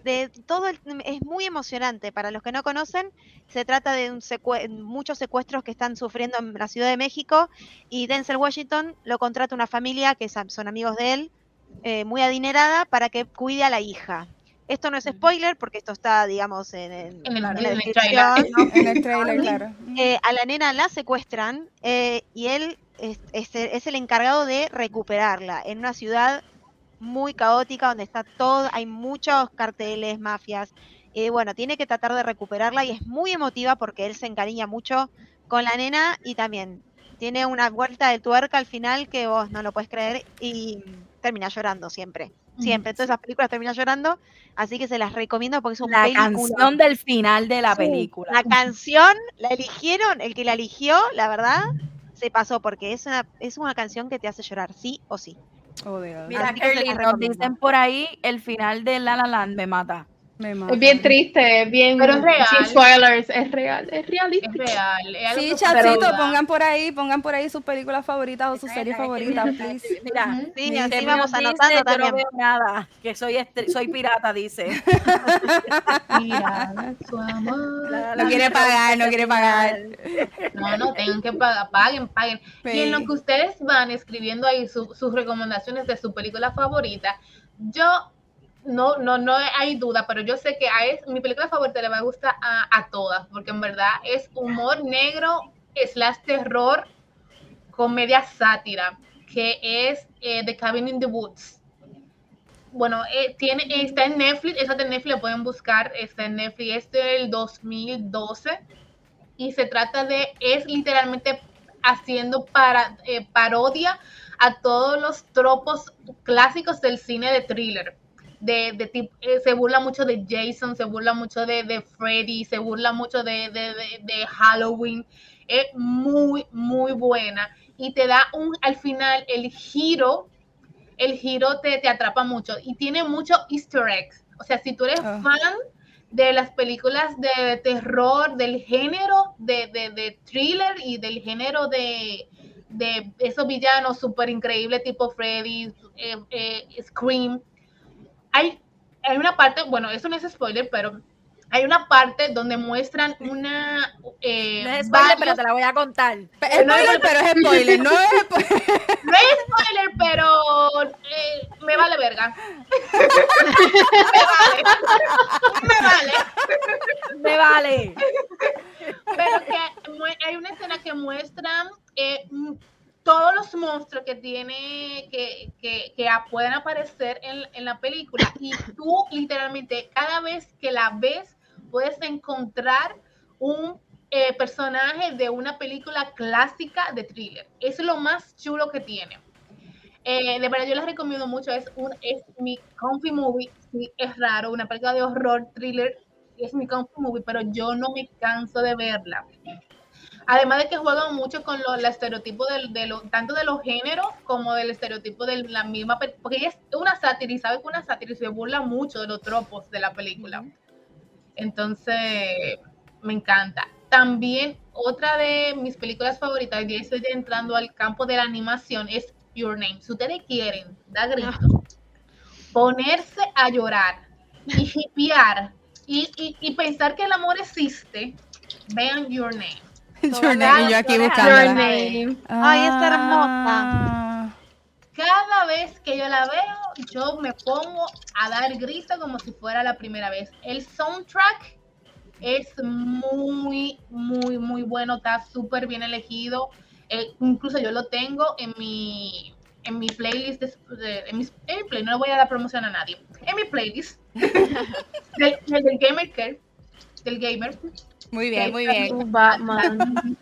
E: de todo el- es muy emocionante. Para los que no conocen, se trata de un secue- muchos secuestros que están sufriendo en la Ciudad de México y Denzel Washington lo contrata una familia que son son amigos de él, eh, muy adinerada, para que cuide a la hija. Esto no es spoiler porque esto está, digamos, en, en-
D: En el,
E: en la
D: en el
E: descripción.
D: trailer.
B: En el trailer, claro.
E: Eh, a la nena la secuestran eh, y él es, es el- es el encargado de recuperarla en una ciudad muy caótica donde está todo, hay muchos carteles, mafias. Y bueno, tiene que tratar de recuperarla y es muy emotiva porque él se encariña mucho con la nena y también tiene una vuelta de tuerca al final que vos no lo puedes creer y termina llorando siempre. Siempre, en todas esas películas termina llorando, así que se las recomiendo porque es un
A: La
E: película.
A: canción del final de la
E: Sí,
A: película.
E: La canción la eligieron, el que la eligió, la verdad, se pasó porque es una, es una canción que te hace llorar, sí o sí.
B: Oh, Dios.
A: Mira,
E: Así que se
A: Kerly,
E: las
A: nos
E: recomiendo.
A: dicen por ahí el final de La La Land me mata.
B: Me mata.
C: Es bien triste, es bien.
D: Pero es real.
C: Sin spoilers, es real, es
D: Es
C: realístico.
D: real. Es algo
B: Sí,
D: que
B: chatcito,
D: pasa.
B: pongan por ahí, pongan por ahí sus películas favoritas o sus series favoritas, please.
A: Mira,
D: Ujú.
E: Sí,
A: mi
E: así
A: Temi
E: vamos
A: nos dice,
E: anotando
A: yo no
E: también.
A: veo nada, que soy estri- soy pirata, dice.
D: Mira, su amor.
A: La La
B: No
A: Land
B: quiere
A: me rompe
B: pagar, no
A: ese
B: quiere pagar.
A: final.
D: No, no, tengan que pagar, paguen, paguen. Y en lo
B: Sí.
D: que ustedes van escribiendo ahí su- sus recomendaciones de su película favorita, yo no, no, no hay duda, pero yo sé que a es, mi película favorita le va a gustar a, a todas, porque en verdad es humor negro, slash terror, comedia sátira, que es eh, The Cabin in the Woods. Bueno, eh, tiene, está en Netflix, esa de Netflix la pueden buscar, está en Netflix, es del dos mil doce y se trata de, es literalmente haciendo para, eh, parodia a todos los tropos clásicos del cine de thriller. De, de tip- eh, se burla mucho de Jason, se burla mucho de, de Freddy, se burla mucho de, de, de, de Halloween. Es muy, muy buena. Y te da un, al final, el giro, el giro te, te atrapa mucho. Y tiene mucho easter eggs. O sea, si tú eres
B: Oh.
D: fan de las películas de terror, del género de, de, de thriller y del género de, de esos villanos súper increíbles tipo Freddy, eh, eh, Scream. Hay, hay una parte, bueno, eso no es spoiler, pero hay una parte donde muestran una... Eh,
A: No es spoiler,
D: varios-
A: pero te la voy a contar.
B: Es spoiler, pero es spoiler, no es spoiler.
D: No es spoiler, pero eh, me vale verga. me vale.
A: Me vale.
D: Pero que mu- hay una escena que muestra eh, mm, todos los monstruos que tiene, que, que, que a- pueden aparecer en, en la película. Y tú literalmente cada vez que la ves puedes encontrar un eh, personaje de una película clásica de thriller. Es lo más chulo que tiene. Eh, de verdad, yo les recomiendo mucho. Es, un, es mi comfy movie. Sí, es raro, una película de horror, thriller. Es mi comfy movie, pero yo no me canso de verla. Además de que juegan mucho con los estereotipos del, de lo, tanto de los géneros como del estereotipo de la misma. Porque ella es una sátira y sabe que una sátira y se burla mucho de los tropos de la película. Entonces, me encanta. También, otra de mis películas favoritas, y estoy entrando al campo de la animación, es Your Name. Si ustedes quieren, da grito, ponerse a llorar y hipear y, y, y pensar que el amor existe, vean Your Name.
B: Your Name, y yo aquí
D: Your
B: buscándola.
C: Name.
E: Ay, es
B: hermosa.
D: Cada vez que yo la veo, yo me pongo a dar grito como si fuera la primera vez. El soundtrack es muy, muy, muy bueno, está súper bien elegido. Eh, incluso yo lo tengo en mi, en mi playlist, de, de, en, mi, en mi play, no le voy a dar promoción a nadie. En mi playlist del, del Gamer Care, del Gamer.
B: Muy bien, muy bien.
C: Batman.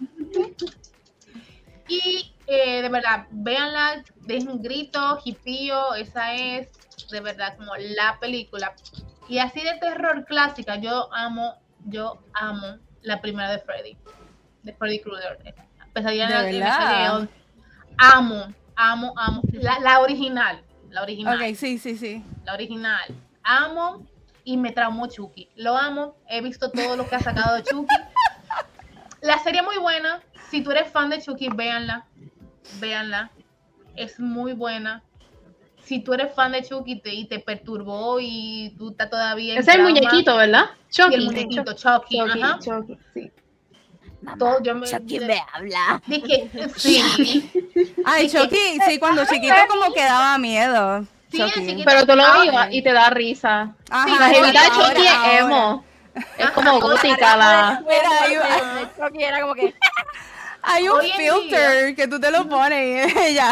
D: Y eh, de verdad, véanla, dejen un grito, hipío, esa es de verdad como la película. Y así de terror clásica, yo amo, yo amo la primera de Freddy, de Freddy Krueger. Pesadilla en
B: ¿De
D: el
B: verdad?
D: callejón. Amo, amo, amo. La, la original, la original.
B: Ok, sí, sí, sí.
D: La original. Amo y me traumó Chucky. Lo amo, he visto todo lo que ha sacado de Chucky. La serie es muy buena. Si tú eres fan de Chucky, véanla. Véanla. Es muy buena. si tú eres fan de Chucky y te, y te perturbó y tú estás todavía en
C: Ese es el
D: trauma,
C: muñequito, ¿verdad?
D: y
C: Chucky.
D: el muñequito Chucky,
C: Chucky,
D: ajá.
C: Chucky, sí.
D: Todo, yo me,
A: Chucky me habla.
D: dije, sí,
B: Ay,
D: Dije,
B: Chucky, sí, cuando chiquito como que daba miedo.
D: Sí,
B: Chucky.
D: el chiquito.
C: Pero tú lo
D: Ah,
C: ibas
D: ok.
C: y te da risa.
B: Ajá,
C: La jevita de
B: ahora,
C: Chucky es
B: ahora.
C: emo. Es
D: Ajá,
C: como
D: ahora,
C: gótica la...
B: Mira, hay un-
A: El Chucky era como que
B: Hay un
D: Hoy en
B: filter que tú te lo pones y ya.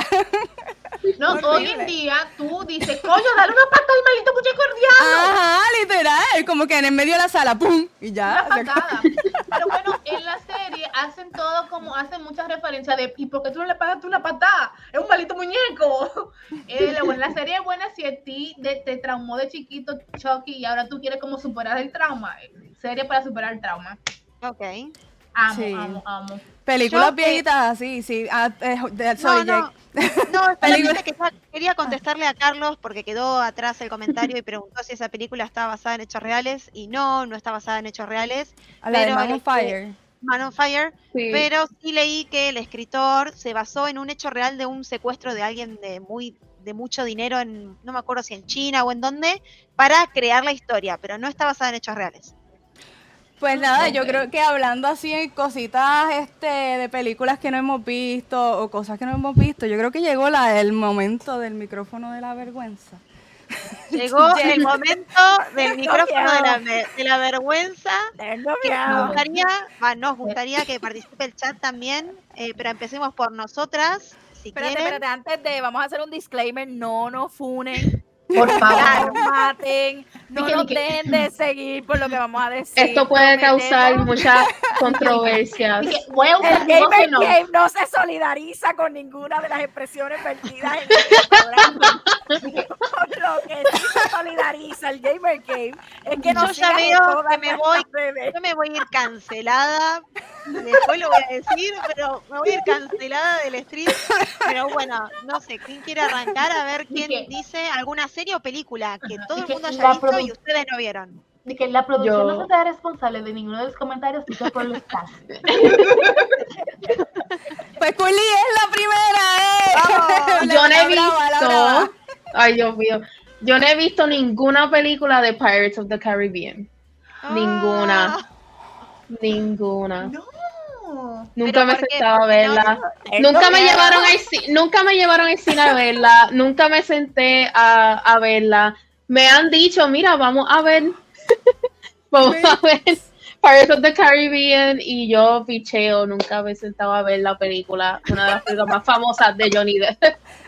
D: no,
B: Horrible.
D: hoy en día tú dices, coño, dale una pata al maldito muñeco del diablo.
B: Ajá, literal, como que en el medio de la sala, ¡pum! Y ya.
D: Una patada. Pero bueno, en la serie hacen todo como, hacen muchas referencias de, ¿y por qué tú no le pagas tú una patada? Es un maldito muñeco. Eh, la, buena- la serie es buena si a ti de- te traumó de chiquito Chucky y ahora tú quieres como superar el trauma. Eh, Serie para superar el trauma.
E: Ok.
D: Amo,
B: Sí.
D: amo, amo.
B: Películas
E: Yo,
B: viejitas así, sí. Ah, eh, de-
E: No,
B: sorry,
E: no,
B: Jake.
E: no,
B: Película-
E: solamente que ya quería contestarle a Carlos porque quedó atrás el comentario y preguntó si esa película estaba basada en hechos reales y no, no está basada en hechos reales.
B: A la de
E: pero
B: Man on
E: este,
B: Fire.
E: Man on Fire,
C: Sí.
E: pero sí leí que el escritor se basó en un hecho real de un secuestro de alguien de muy de mucho dinero en, no me acuerdo si en China o en dónde, para crear la historia, pero no está basada en hechos reales.
B: Pues nada, yo creo que hablando así en cositas este de películas que no hemos visto o cosas que no hemos visto, yo creo que llegó la el momento del micrófono de la vergüenza.
E: Llegó el momento del micrófono de la, ve- de la vergüenza.
A: tengo
E: Que nos
A: miedo.
E: gustaría, va, nos gustaría que participe el chat también, eh, pero empecemos por nosotras, si
A: Espérate,
E: quieren.
A: espérate, antes de, vamos a hacer un disclaimer, no nos funen,
D: Por
A: no
D: favor.
A: nos maten, no
D: Dije,
A: nos
D: dije.
A: dejen de seguir por lo que vamos a decir.
C: Esto puede
A: Prometemos-
C: causar muchas controversias.
D: Dije, voy a usar
A: El
D: mi voz
A: Gamer
D: en off.
A: Game no se solidariza con ninguna de las expresiones vertidas en este programa. Con lo que sí se solidariza el Gamer Game es que
E: Yo
A: nos
E: ya
A: sigan en
E: veo
A: todas
E: que me
A: nuestras
E: voy-
A: redes.
E: Yo me voy a ir cancelada, después lo voy a decir, pero me voy a ir cancelada del stream. Pero bueno, no sé, ¿quién quiere arrancar? A ver quién
D: Dije-
E: dice alguna serie o película que todo el
D: Dije,
E: mundo haya
D: la
E: visto y
D: produ-
E: ustedes no vieron.
D: De que la producción
C: Yo-
D: no se da responsable de ninguno de los comentarios dichos por los cast.
B: Pues Curly es la primera, ¿eh? La-
C: Yo no
B: la
C: he
B: brava, la brava.
C: visto... Ay, Dios mío. Yo no he visto ninguna película de Pirates of the Caribbean. Ninguna.
E: Ah,
C: Ninguna.
D: No.
C: Nunca
E: Pero
C: me
E: ¿por qué?
C: sentaba a
E: Porque no-
C: verla.
A: Es
C: Nunca me
A: miedo.
C: llevaron al ci- nunca me llevaron al cine a verla. Nunca me senté a, a verla. Me han dicho, mira, vamos a ver. Vamos a ver Pirates of the Caribbean. Y yo picheo, nunca me sentaba a ver la película. Una de las películas más famosas de Johnny Depp.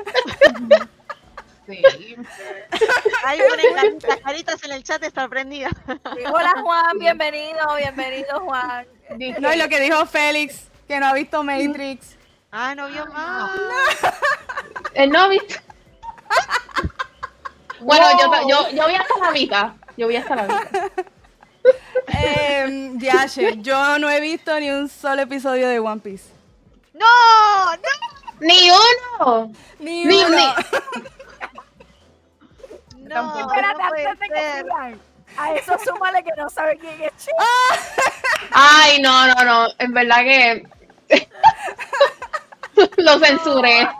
D: Sí.
E: Ahí ponen caritas, caritas en el chat de sorprendida.
A: Sí, hola Juan, bienvenido, bienvenido Juan.
D: Dije,
B: No, y lo que dijo Félix, que no ha visto Matrix.
E: Ah, no vio más.
C: Él no ha visto. Bueno, yo, yo, yo vi hasta la mitad. Yo vi hasta la mitad.
B: Eh, Yache, yo no he visto ni un solo episodio de One Piece.
E: ¡No! ¡No!
C: Ni uno.
B: Ni
C: Ni-
B: uno.
C: ni-
E: No,
A: Espérate,
E: no puede
A: antes de que
E: ser.
A: sigan. A eso súmale que no sabe quién es Che.
C: Ay, no, no, no. En verdad que lo censuré.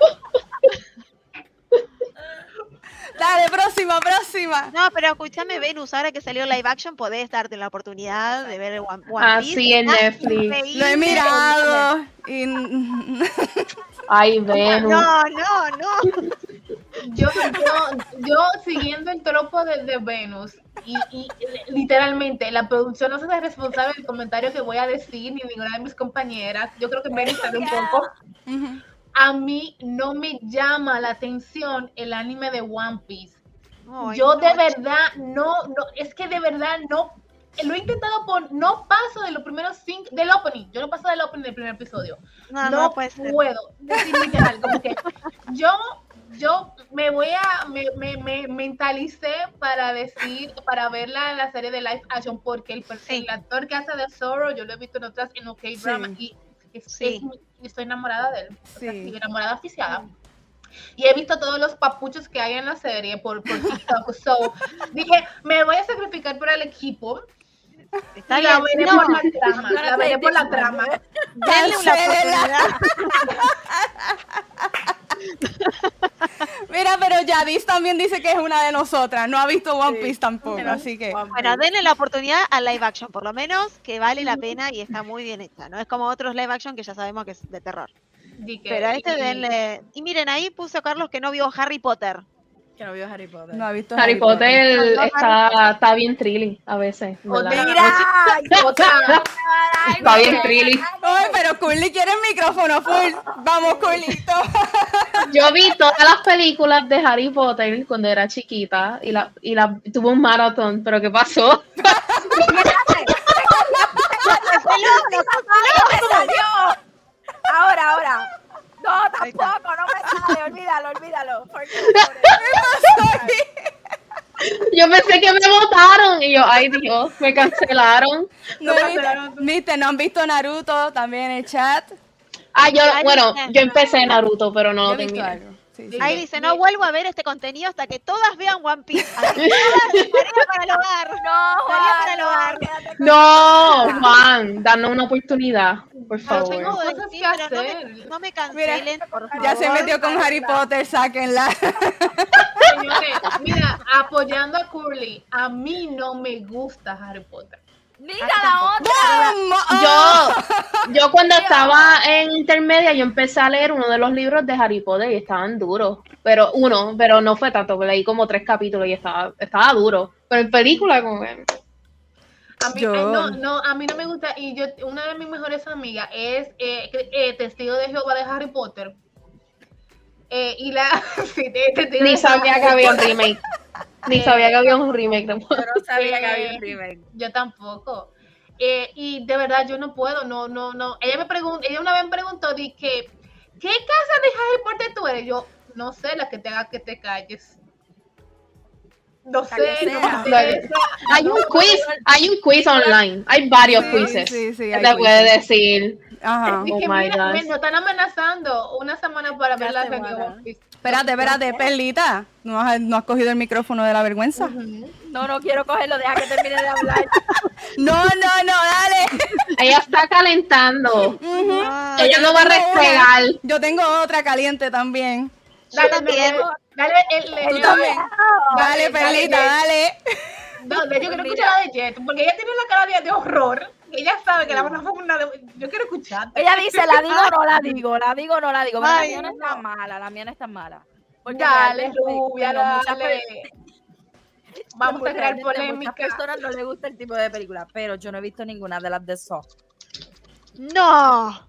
B: Dale, próxima, próxima.
E: No, pero escúchame, Venus, ahora que salió live action, podés darte la oportunidad de ver One, One
C: Ah,
E: Piece.
C: sí, en
E: Está
C: Netflix.
E: increíble.
B: Lo he mirado. Y...
C: Ay, Venus.
E: No, no, no.
D: yo, yo, yo siguiendo el tropo de, de Venus y, y literalmente la producción no se hace responsable del comentario que voy a decir ni ninguna de mis compañeras. Yo creo que Venus sabe un poco.
B: Ujú.
D: A mí no me llama la atención el anime de One Piece.
E: Ay,
D: Yo
E: no,
D: de verdad no, no, es que de verdad no, lo he intentado por, no paso de los primeros cinco, del opening, yo no paso del opening del primer episodio.
E: No,
D: No,
E: no puede ser.
D: puedo decir literal, como que yo, yo me voy a, me, me, me mentalicé para decir, para ver la, la serie de live action, porque el, per-
E: Sí.
D: el actor que hace de Zorro, yo lo he visto en otras, en OK Drama, y, es-
E: Sí.
D: es mi- y estoy enamorada de él, o sea,
B: Sí.
D: estoy enamorada aficiada. Y he visto todos los papuchos que hay en la serie por, por TikTok. So, dije, me voy a sacrificar por el equipo.
E: Está
D: y la
E: bien.
D: veré
E: No,
D: por la trama. La veré por la trama.
E: denle una
B: Cancela.
E: oportunidad.
B: Mira, pero Yadis también dice que es una de nosotras. No ha visto One
A: Sí.
B: Piece tampoco,
A: Pero-
B: así que...
E: Bueno, denle la oportunidad al live action, por lo menos, que vale la pena y está muy bien hecha. No es como otros live action que ya sabemos que es de terror.
D: Di que-
E: Pero a este
D: y-
E: denle... Y miren, ahí puso Carlos que no vio Harry Potter.
A: Que no vio Harry Potter.
B: No ha visto
C: Harry Potter
E: No, no,
C: está, está bien thrilling a veces.
D: Otra-
C: ¿verdad?
A: ¡Mira!
D: Otra-
C: Está bien thrilling.
B: Ay, pero Curly quiere el micrófono full. Vamos, Curlito.
C: Yo vi todas las películas de Harry Potter cuando era chiquita y la, y la tuve un maratón, pero ¿qué pasó?
A: Ahora, ahora. No, tampoco, no me sale. Olvídalo, olvídalo. Por favor.
C: Yo pensé que me votaron y yo, ay Dios, me cancelaron.
B: No, viste, viste, no han visto Naruto también en el chat.
C: Ah, yo,
E: Ay,
C: bueno,
E: dice-
C: yo empecé Naruto, pero no
B: Yo
C: lo
B: he visto
C: terminé.
B: algo. Sí, sí.
E: Ahí dice, no vuelvo a ver este contenido hasta que todas vean One Piece. Así que todas, tarea para el hogar.
A: No,
E: Tarea para el
A: Juan,
E: hogar.
A: no, quédate con-
C: No, Juan, danos una oportunidad, por
D: Pero
C: favor.
D: tengo
E: Ay,
D: cosas
E: sí,
D: que
E: pero no me,
D: hacer.
E: no me cancelen, por favor.
B: Ya se metió con Harry Potter, sáquenla.
D: Señores, mira, apoyando a Curly, a mí no me gusta Harry Potter.
A: Mira la otra.
C: Yo, yo cuando estaba en intermedia, yo empecé a leer uno de los libros de Harry Potter y estaban duros. Pero uno, pero no fue tanto, leí como tres capítulos y estaba, estaba duro. Pero en película, como que...
D: A mí,
B: Yo-
D: eh, no, no, a mí no me gusta. Y yo, una de mis mejores amigas es eh, que- eh, testigo de Jehová de Harry Potter. Eh, y la. sí, de- testigo
C: Ni
D: de
C: sabía
D: Jehová.
C: que había un remake. Ni sabía que había un remake. de-
A: Yo no sabía que había un remake.
D: Yo tampoco. Eh, y de verdad yo no puedo, no, no, no. Ella me preguntó, ella una vez me preguntó, di que, ¿qué casa de Harry Potter tú eres? Yo, no sé, la que te haga que te calles. No sé,
A: que
D: no
A: sea.
D: sé.
C: Hay un quiz, hay un quiz online. Hay varios
B: Sí,
C: quizzes.
B: sí, sí,
C: que
B: hay
C: te puede
B: quizzes.
C: decir.
B: Ajá.
D: Dije,
C: Oh my
D: mira,
C: gosh.
D: me, nos están amenazando una semana para ver la serie
A: semana.
D: One Piece.
B: Espérate, espérate, Perlita. ¿No has, no has cogido el micrófono de la vergüenza?
D: Ujú.
A: No, no quiero cogerlo, deja que termine de hablar.
B: No, no, no, dale.
C: Ella está calentando.
B: Ujú.
E: Ah,
C: Ella no va a
B: Yo tengo una.
C: respegar.
B: Yo tengo otra caliente también.
D: Dale,
E: también.
D: Dale, dale el, el-
B: Tú también. Dale,
D: dale,
B: Perlita,
D: Jet.
B: dale.
D: No, de hecho quiero
A: Mira.
D: escuchar la de Jet, porque ella tiene una cara de, de horror. Ella sabe que la van a hacer una de... Yo quiero escucharte.
A: Ella dice, la digo o no la digo, la digo o no la digo. Pero
E: Ay,
A: la mía no está
E: no.
A: mala, la mía no está mala. Porque
D: Dale,
A: realmente,
D: rubia,
A: bueno, muchas
D: dale.
A: per-
D: Vamos a crear
A: realmente muchas
D: polémica.
A: personas no les gusta el tipo de película, pero yo no he visto ninguna de las de Saw.
E: no.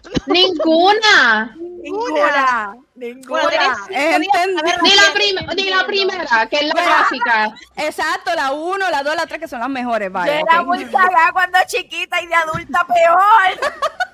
C: Ninguna.
A: Ninguna. Ninguna.
E: Bueno, tenés
B: Es
E: cinco días
B: entendible.
E: para ver
C: Ni la,
E: serie.
C: prim- ni la primera, que es la básica.
B: Exacto, la uno, la dos, la tres, que son las mejores,
A: Yo
B: vaya.
A: era
B: ok.
A: muy cagada cuando chiquita y de adulta peor.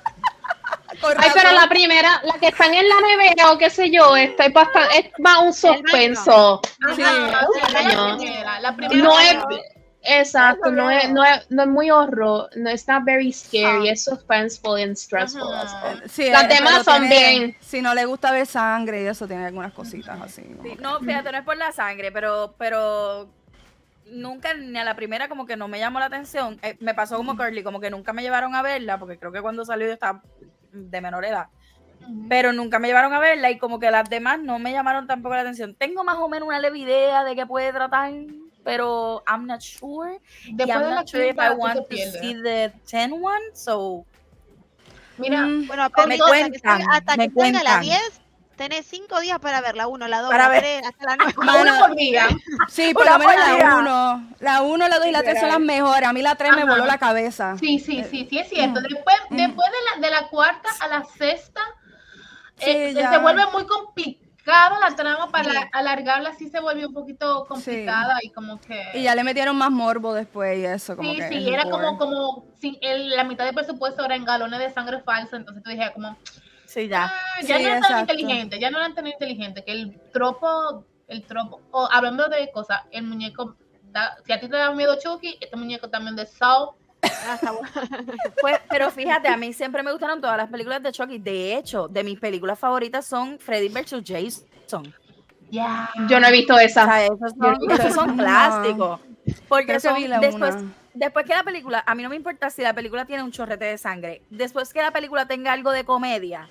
B: Con
C: Ay, pero
B: razón.
C: la primera, la que están en la nevera o qué sé yo, esta es, bastante, es más un suspenso.
D: Ajá,
B: Sí.
D: sí, la
C: No.
D: primera, la primera.
C: No es,
A: Eso
C: exacto, no es,
A: veo.
C: no es, no es muy horror, no está very scary,
E: Ah.
C: es suspenseful and stressful.
D: Ajá.
C: as well.
B: Sí,
C: Las
B: eh,
C: demás
B: pero
C: son
B: tiene-
C: bien.
B: Si no le gusta ver sangre y eso, tiene algunas cositas así. como
A: Sí,
B: que-
A: no, fíjate, no es por la sangre, pero, pero nunca ni a la primera como que no me llamó la atención. Eh, me pasó como Curly, como que nunca me llevaron a verla, porque creo que cuando salió yo estaba de menor edad.
D: Ujú.
A: Pero nunca me llevaron a verla y como que las demás no me llamaron tampoco la atención. Tengo más o menos una leve idea de qué puede tratar, pero I'm not sure. y
D: Después
A: I'm
D: de la
A: not sure if
D: quinta,
A: I
D: tú te
A: want to
D: pierdes.
A: see the ten one, so
D: Mira,
B: Mm,
E: Bueno,
A: Me
E: Perlita, hasta que
A: cuentan,
E: salga, hasta
A: me
E: que salga la
A: cuentan.
E: diez, tenés cinco días para ver la uno, la dos,
A: Para
E: la
A: ver.
E: tres, hasta la nueve.
D: a una por día.
B: Sí, por
A: Una
B: lo menos
A: por
B: la
A: día.
B: uno. La uno, la dos y la tres son las mejores. A mí la tres me
D: Ajá.
B: voló la cabeza.
D: Sí, sí, sí, sí, es cierto. Después, después de, la, de la cuarta a la sexta,
B: Sí,
D: eh,
B: ya.
D: se vuelve muy complicado la trama para
E: Sí.
D: alargarla, sí se volvió un poquito complicada y como que...
B: Y ya le metieron más morbo después y eso. Como
D: Sí,
B: que
D: sí,
B: es
D: era
B: gore.
D: como, como si el- la mitad del presupuesto era en galones de sangre falsa, entonces tú dije como,
A: sí, ya.
D: ah, ya
B: Sí,
D: no eran tan
B: exacto.
D: inteligentes, ya no eran tan inteligentes, que el tropo, el tropo, o hablando de cosas, el muñeco, da- si a ti te da miedo Chucky, este muñeco también de Saw,
E: Ah, está bueno.
A: Pues, pero fíjate, a mí siempre me gustaron todas las películas de Chucky. De hecho, de mis películas favoritas son Freddy versus Jason.
D: ya.
C: Yo no he visto
A: O
C: esa.
A: sea, esos son,
C: Yo-
A: esos son
B: No.
A: clásicos. Porque
B: Creo que
A: son,
B: vi la
A: después,
B: una.
A: después que la película, a mí no me importa si la película tiene un chorrete de sangre. Después que la película tenga algo de comedia,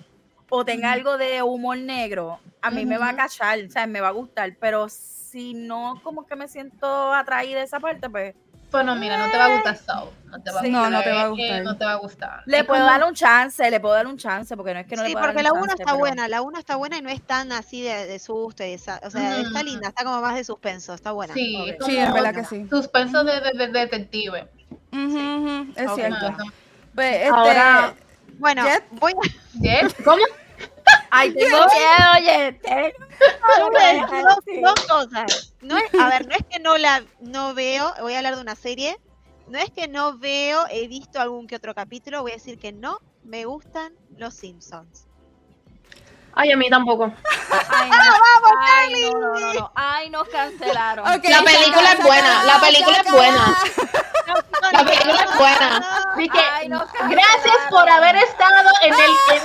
A: o tenga algo de humor negro, a mí me va a
D: Ujú.
A: cachar, o sea, me va a gustar, pero si no como que me siento atraída a esa parte, pues
D: Pues no, mira, no te va a gustar Saw. No te va a
A: Sí,
D: gustar.
B: no, no te va a
D: eh,
B: gustar.
D: no te va a gustar.
A: le
D: Es
A: puedo
D: como-
A: dar un chance, le puedo dar un chance, porque no es que no le
E: Sí,
A: puedo
E: porque
A: dar
E: la
A: un
E: uno
A: chance,
E: está
A: pero-
E: buena, la uno está buena y no es tan así de, de susto y de esa- o sea, está
D: Ujú.
E: linda, está como más de suspenso, está buena.
D: Sí,
A: Ok.
D: es como
B: Sí, en verdad que sí.
D: suspenso de, de- de detective.
B: Ujú, ujú, es
A: Ok.
B: cierto.
D: Más.
B: Pues, este,
D: Ahora-
E: Bueno,
B: Jet.
E: voy a
D: Yes, ¿cómo?
A: Ay, tengo miedo, oye, tengo-
E: yo voy a decir dos,
A: Sí.
E: dos cosas. No es, a ver, no es que no la no veo, voy a hablar de una serie. No es que no veo, he visto algún que otro capítulo, voy a decir que no me gustan los Simpsons.
D: Ay, a mí tampoco.
A: Ay, no, ay, no, no, no, no. Ay, nos cancelaron.
B: Ok,
D: La película
B: se
D: es buena,
B: acabó,
D: la
B: se
D: película es
B: acabó.
D: buena.
E: No,
D: La película es buena. Así que,
A: Ay, nos
D: gracias
A: cancelaron.
D: por haber estado en el. en-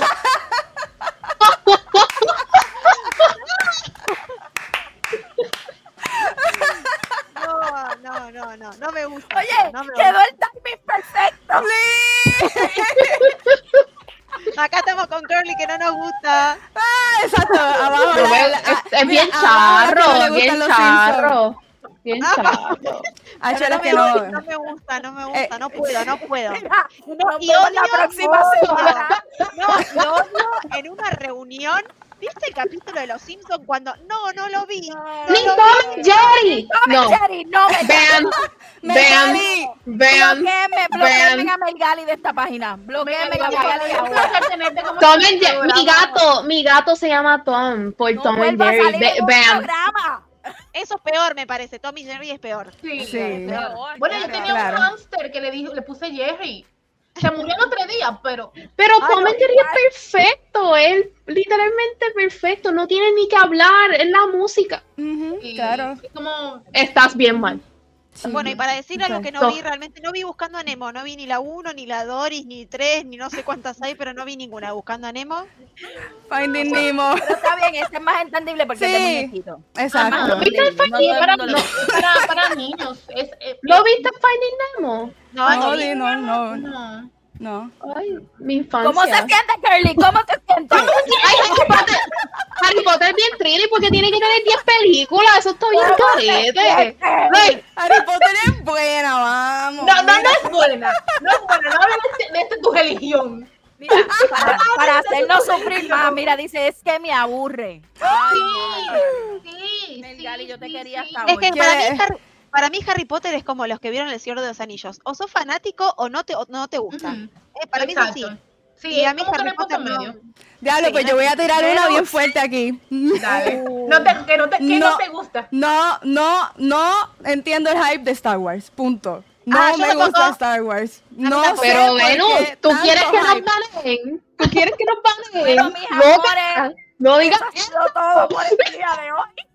E: No, no, no, no, no me gusta.
A: Oye,
E: no me
A: quedó el timing perfecto.
E: gusta. Acá estamos con Curly que no nos gusta.
B: Exacto, abajo.
D: Lo
B: la-
D: veo,
B: la-
D: es,
B: ah,
D: es
B: mira,
D: bien
B: abajo las que no
D: charro,
B: le
D: bien
B: gustan los Simpsons.
D: charro. Bien charro.
B: Ay,
E: Pero
B: las
E: no,
B: que
E: me,
B: no.
E: gusta, no me gusta, no me gusta,
B: Eh,
E: no puedo, no puedo.
A: Mira, nos
E: Y
A: vemos la
E: odio-
A: próxima
E: odio.
A: semana.
E: No, lo odio en una reunión. ¿Viste el capítulo de Los Simpsons cuando no, no lo vi? No
D: ¡Ni
E: lo
D: Tom
E: vi.
D: y Jerry!
A: No,
D: No.
A: Jerry, no me
D: Vean, vean,
B: Megali.
D: vean.
A: Bloqueenme, bloqueenme a Melgali de esta página. Bloqueenme a Melgali
D: Un
A: ahora.
D: placer tenerte como Tom and Jerry. Mi gato, mi gato se llama Tom por
A: No
D: Tom and
A: vuelva a
D: Jerry.
A: salir
D: Ve-
A: en un
D: vean.
A: programa.
E: Eso es peor, me parece. Tommy Jerry es peor.
D: Sí.
B: Sí.
A: Peor,
D: Bueno, yo
A: claro.
D: tenía
B: Claro.
D: un hamster que le dijo, le puse Jerry. Se murió el otro día, pero.
F: Pero
A: Ay,
F: Tom
A: no,
F: and Jerry
A: igual.
F: es perfecto, es literalmente perfecto, no tiene ni que hablar, es la música.
B: Ujú,
D: y
B: claro.
D: es como.
F: Estás bien mal.
B: Sí.
E: Bueno, y para decir algo que no
F: Perfecto.
E: vi, realmente no vi Buscando a Nemo. No vi ni la uno, ni la Doris, ni tres, ni no sé cuántas hay, pero no vi ninguna. Buscando a Nemo.
B: Finding Nemo.
A: Pero está bien, este es más entendible porque es de
B: Sí.
A: muñequito.
B: Exacto.
A: Más
F: ¿Lo viste en
A: entendible, no
F: Finding
A: todo el
D: Para,
A: mundo lo
D: no,
A: ve.
D: para, para niños. Es, es-
F: ¿Lo viste en Finding Nemo?
E: No, no,
B: No,
E: vi.
B: di, no, no,
D: No.
B: no.
F: Ay, mi infancia.
A: ¿Cómo se siente, Curly? ¿Cómo se siente?
F: Ay, Harry Potter, Harry Potter es bien trilly porque tiene que tener diez películas, eso está bien carete. Ay,
B: Harry Potter es buena, vamos.
D: No, no, no es buena. No es buena. No hables de, de esta tu religión.
A: Mira, para, para hacernos sufrir más, mira, dice, es que me aburre. Ay, no.
D: Sí.
A: Melgali,
D: sí,
A: yo te
D: sí,
A: quería
D: sí.
A: hasta
E: Es que
A: hoy.
E: para
B: ¿Qué?
E: mí, Harry, para mí Harry Potter es como los que vieron El Señor de los Anillos. O sos fanático o no te, o no te gusta.
D: Ujú.
E: Eh, para mí es así.
D: Exacto. Sí,
E: Y
D: es
E: a mí
D: como que
E: Harry
D: no hay punto
E: Potter no.
D: medio.
B: Diablo,
E: Sí,
B: pues yo voy a tirar
E: pero-
B: una bien fuerte aquí.
D: Dale. No te, que no te, que no.
B: No.
D: te gusta.
B: No, no, no entiendo el hype de Star Wars. Punto. No
E: Ah, yo
B: me
E: tampoco.
B: gusta Star Wars. No
E: tampoco.
B: sé
F: pero
B: por
F: Venus,
B: qué
F: ¿tú
B: tanto
F: quieres que nos
B: hype.
F: baneen? ¿Tú quieres que nos baneen?
A: Pero, mis
F: No,
A: amores,
F: no digas
A: eso ha sido todo por el día de hoy.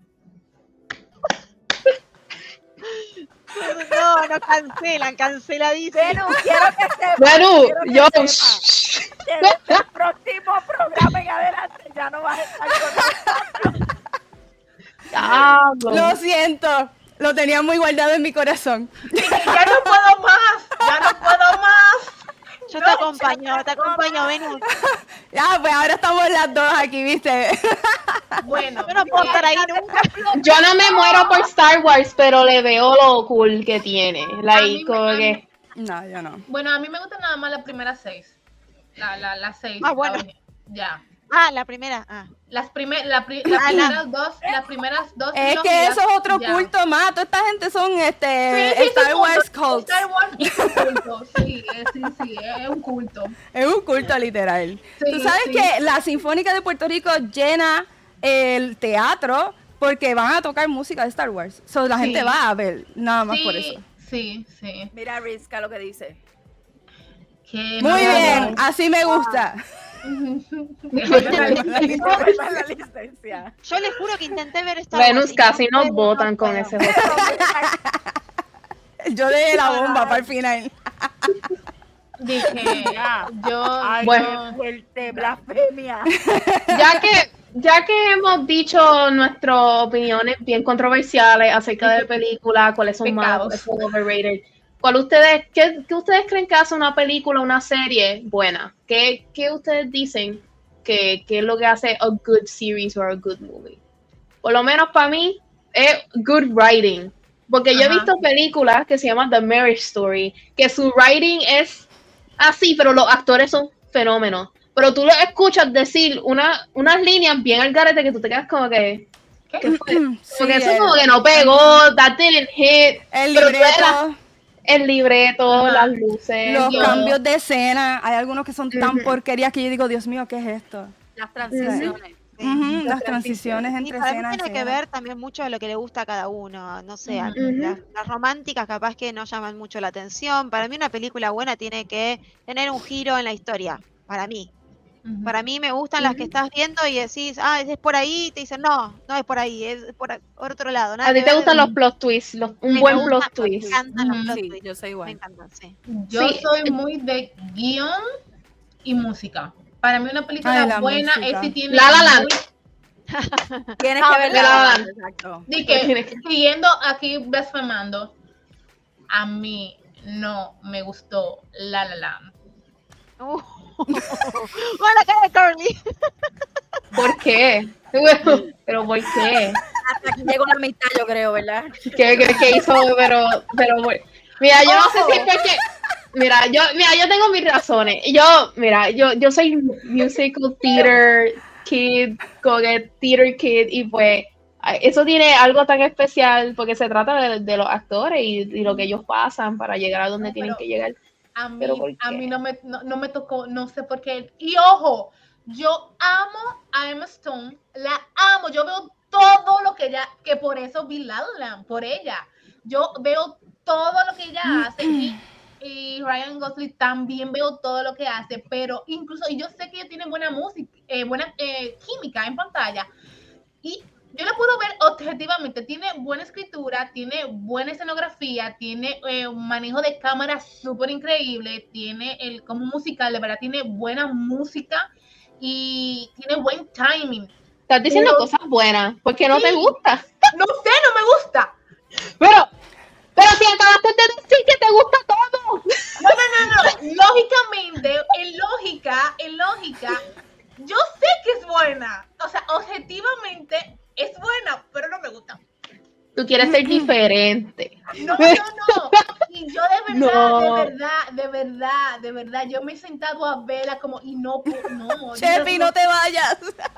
E: No, no cancelan, canceladísimo.
A: Venus, quiero que sepas,
F: Bueno,
A: quiero que
F: yo.
A: sepas que desde el próximo programa en adelante ya no vas a estar con nosotros.
F: Diablo.
B: Lo siento. Lo tenía muy guardado en mi corazón.
D: Ya no puedo más. Ya no puedo más.
E: Yo te acompaño, te acompaño, Venus.
B: Ya, pues ahora estamos las dos aquí, ¿viste?
D: Bueno.
E: Yo no puedo estar ahí nunca.
F: Yo no me muero por Star Wars, pero le veo lo cool que tiene.
D: A mí
F: Like,
D: me-
F: como
D: a mí-
F: que.
B: No, yo no.
D: Bueno, a mí me gustan nada más las primeras seis. La, la, las seis.
E: Ah, bueno.
D: la ori- Ya.
E: Ah, la primera. Ah.
D: Las, primer, la, pri- las
E: Ah,
D: primeras dos, las primeras dos
B: Es que
D: trilogías,
B: eso es otro
D: ya.
B: culto más. Toda esta gente son este
D: Sí, sí, sí,
B: Star
D: culto.
B: Wars cults.
D: Star Wars es un culto, sí, eh, sí, sí, es un culto.
B: Es un culto literal.
D: Sí,
B: Tú sabes
D: sí.
B: que la Sinfónica de Puerto Rico llena el teatro porque van a tocar música de Star Wars. So, la
D: Sí.
B: gente va a ver, nada más
D: Sí,
B: por eso.
D: sí, sí.
A: Mira, Rizka, lo que dice.
D: Qué
B: Muy
D: maravilla.
B: bien, así me gusta.
A: La licencia.
E: Yo les juro que intenté ver Star Wars.
F: Venus
E: y
F: casi
E: no
F: nos
E: puedo,
F: botan
E: no
F: con
E: puedo.
F: ese juego.
B: Yo dejé la bomba para el final.
D: Dije, yo,
A: Ay,
F: Bueno.
A: qué fuerte, blasfemia.
F: Ya que, ya que hemos dicho nuestras opiniones bien controversiales acerca de películas, cuáles son más,
D: Pecados.
F: cuáles son overrated, ¿cuál ustedes, qué, qué ustedes creen que hace una película, una serie buena? ¿Qué, qué ustedes dicen que, que es lo que hace a good series or a good movie. Por lo menos para mí es good writing. Porque yo he
D: Ajá.
F: visto películas que se llaman The Marriage Story, que su writing es así, pero los actores son fenómenos. Pero tú lo escuchas decir una, unas líneas bien al garete que tú te quedas como que...
D: ¿Qué?
F: ¿Qué fue?
B: Sí,
F: Porque eso
B: el-
F: como que no pegó, that didn't hit.
B: El
F: pero tú ves la-
B: libreto,
F: el libreto,
D: Ajá.
F: las luces.
B: los
D: yo-
B: cambios de escena, hay algunos que son tan
F: Ujú.
B: porquerías que yo digo, Dios mío, ¿qué es esto?
A: Las transiciones.
B: Ujú, las transiciones
E: Y
B: entre
E: para mí
B: escenas.
E: tiene que
B: escenas.
E: ver también mucho de lo que le gusta a cada uno. No sé, a mí
F: Ujú.
E: las, las románticas capaz que no llaman mucho la atención. Para mí una película buena tiene que tener un giro en la historia. Para mí.
D: Ujú.
E: Para mí me gustan las que estás viendo y decís, ah, es por ahí, y te dicen, no, no es por ahí, es por, a- por otro lado. nada
F: A ti
E: que
F: te
E: ver.
F: gustan los plot twists, los- un
E: Sí, me
F: buen
E: gustan,
F: plot twist.
E: Me encantan los
D: Ujú.
E: plot
A: Sí,
E: twists.
A: yo soy
E: Me
A: igual.
E: encantan, sí.
D: Yo
F: Sí.
D: soy muy de guión y música. Para mí una película
B: Ay, la
D: buena
B: música.
D: es si tiene
F: La La Land.
D: muy-
A: Tienes
D: Ah,
A: que ver
F: La
A: La
F: La
A: La
F: Land.
A: Land, exacto.
D: Di que,
F: Tienes que-
D: siguiendo aquí blasfemando, a mí no me gustó La La Land.
E: Uh. Bueno, la cara de Carly.
F: ¿Por qué? Pero ¿por qué?
A: Hasta aquí llegó la mitad, yo creo, ¿verdad?
F: ¿Qué crees que hizo? Pero, pero, bueno. Mira, yo no sé si es
D: Ojo.
F: porque, mira, yo, mira, yo tengo mis razones. Yo, mira, yo, yo soy musical theater kid, como que theater kid, y pues, eso tiene algo tan especial porque se trata de, de los actores y, y lo que ellos pasan para llegar a donde
D: No,
F: tienen
D: pero-
F: que llegar.
D: A mí,
F: ¿Pero por
D: a
F: qué?
D: mí no, me, no, no me tocó, no sé por qué. Y ojo, yo amo a Emma Stone, la amo, yo veo todo lo que ella, que por eso vi La La Land, por ella. Yo veo todo lo que ella hace y, y Ryan Gosling también veo todo lo que hace, pero incluso, y yo sé que ella tiene buena música, eh, buena eh, química en pantalla, y yo la puedo ver objetivamente, tiene buena escritura, tiene buena escenografía, tiene eh, un manejo de cámara súper increíble, tiene el como musical, de verdad, tiene buena música y tiene buen timing.
F: Estás diciendo
D: Pero-
F: cosas buenas, porque no te
D: Sí.
F: gusta.
D: No sé, no me gusta.
F: Pero, pero si acabaste de decir que te gusta todo.
D: No, no, no, no. Lógicamente, en lógica, en lógica, yo sé que es buena. O sea, objetivamente es buena, pero no me gusta.
F: Tú quieres ser diferente.
D: No, no, no. Y yo de verdad,
F: No.
D: de verdad, de verdad, de verdad, yo me he sentado a verla como y no, pu- no.
B: Chepi,
D: yo
B: no te vayas.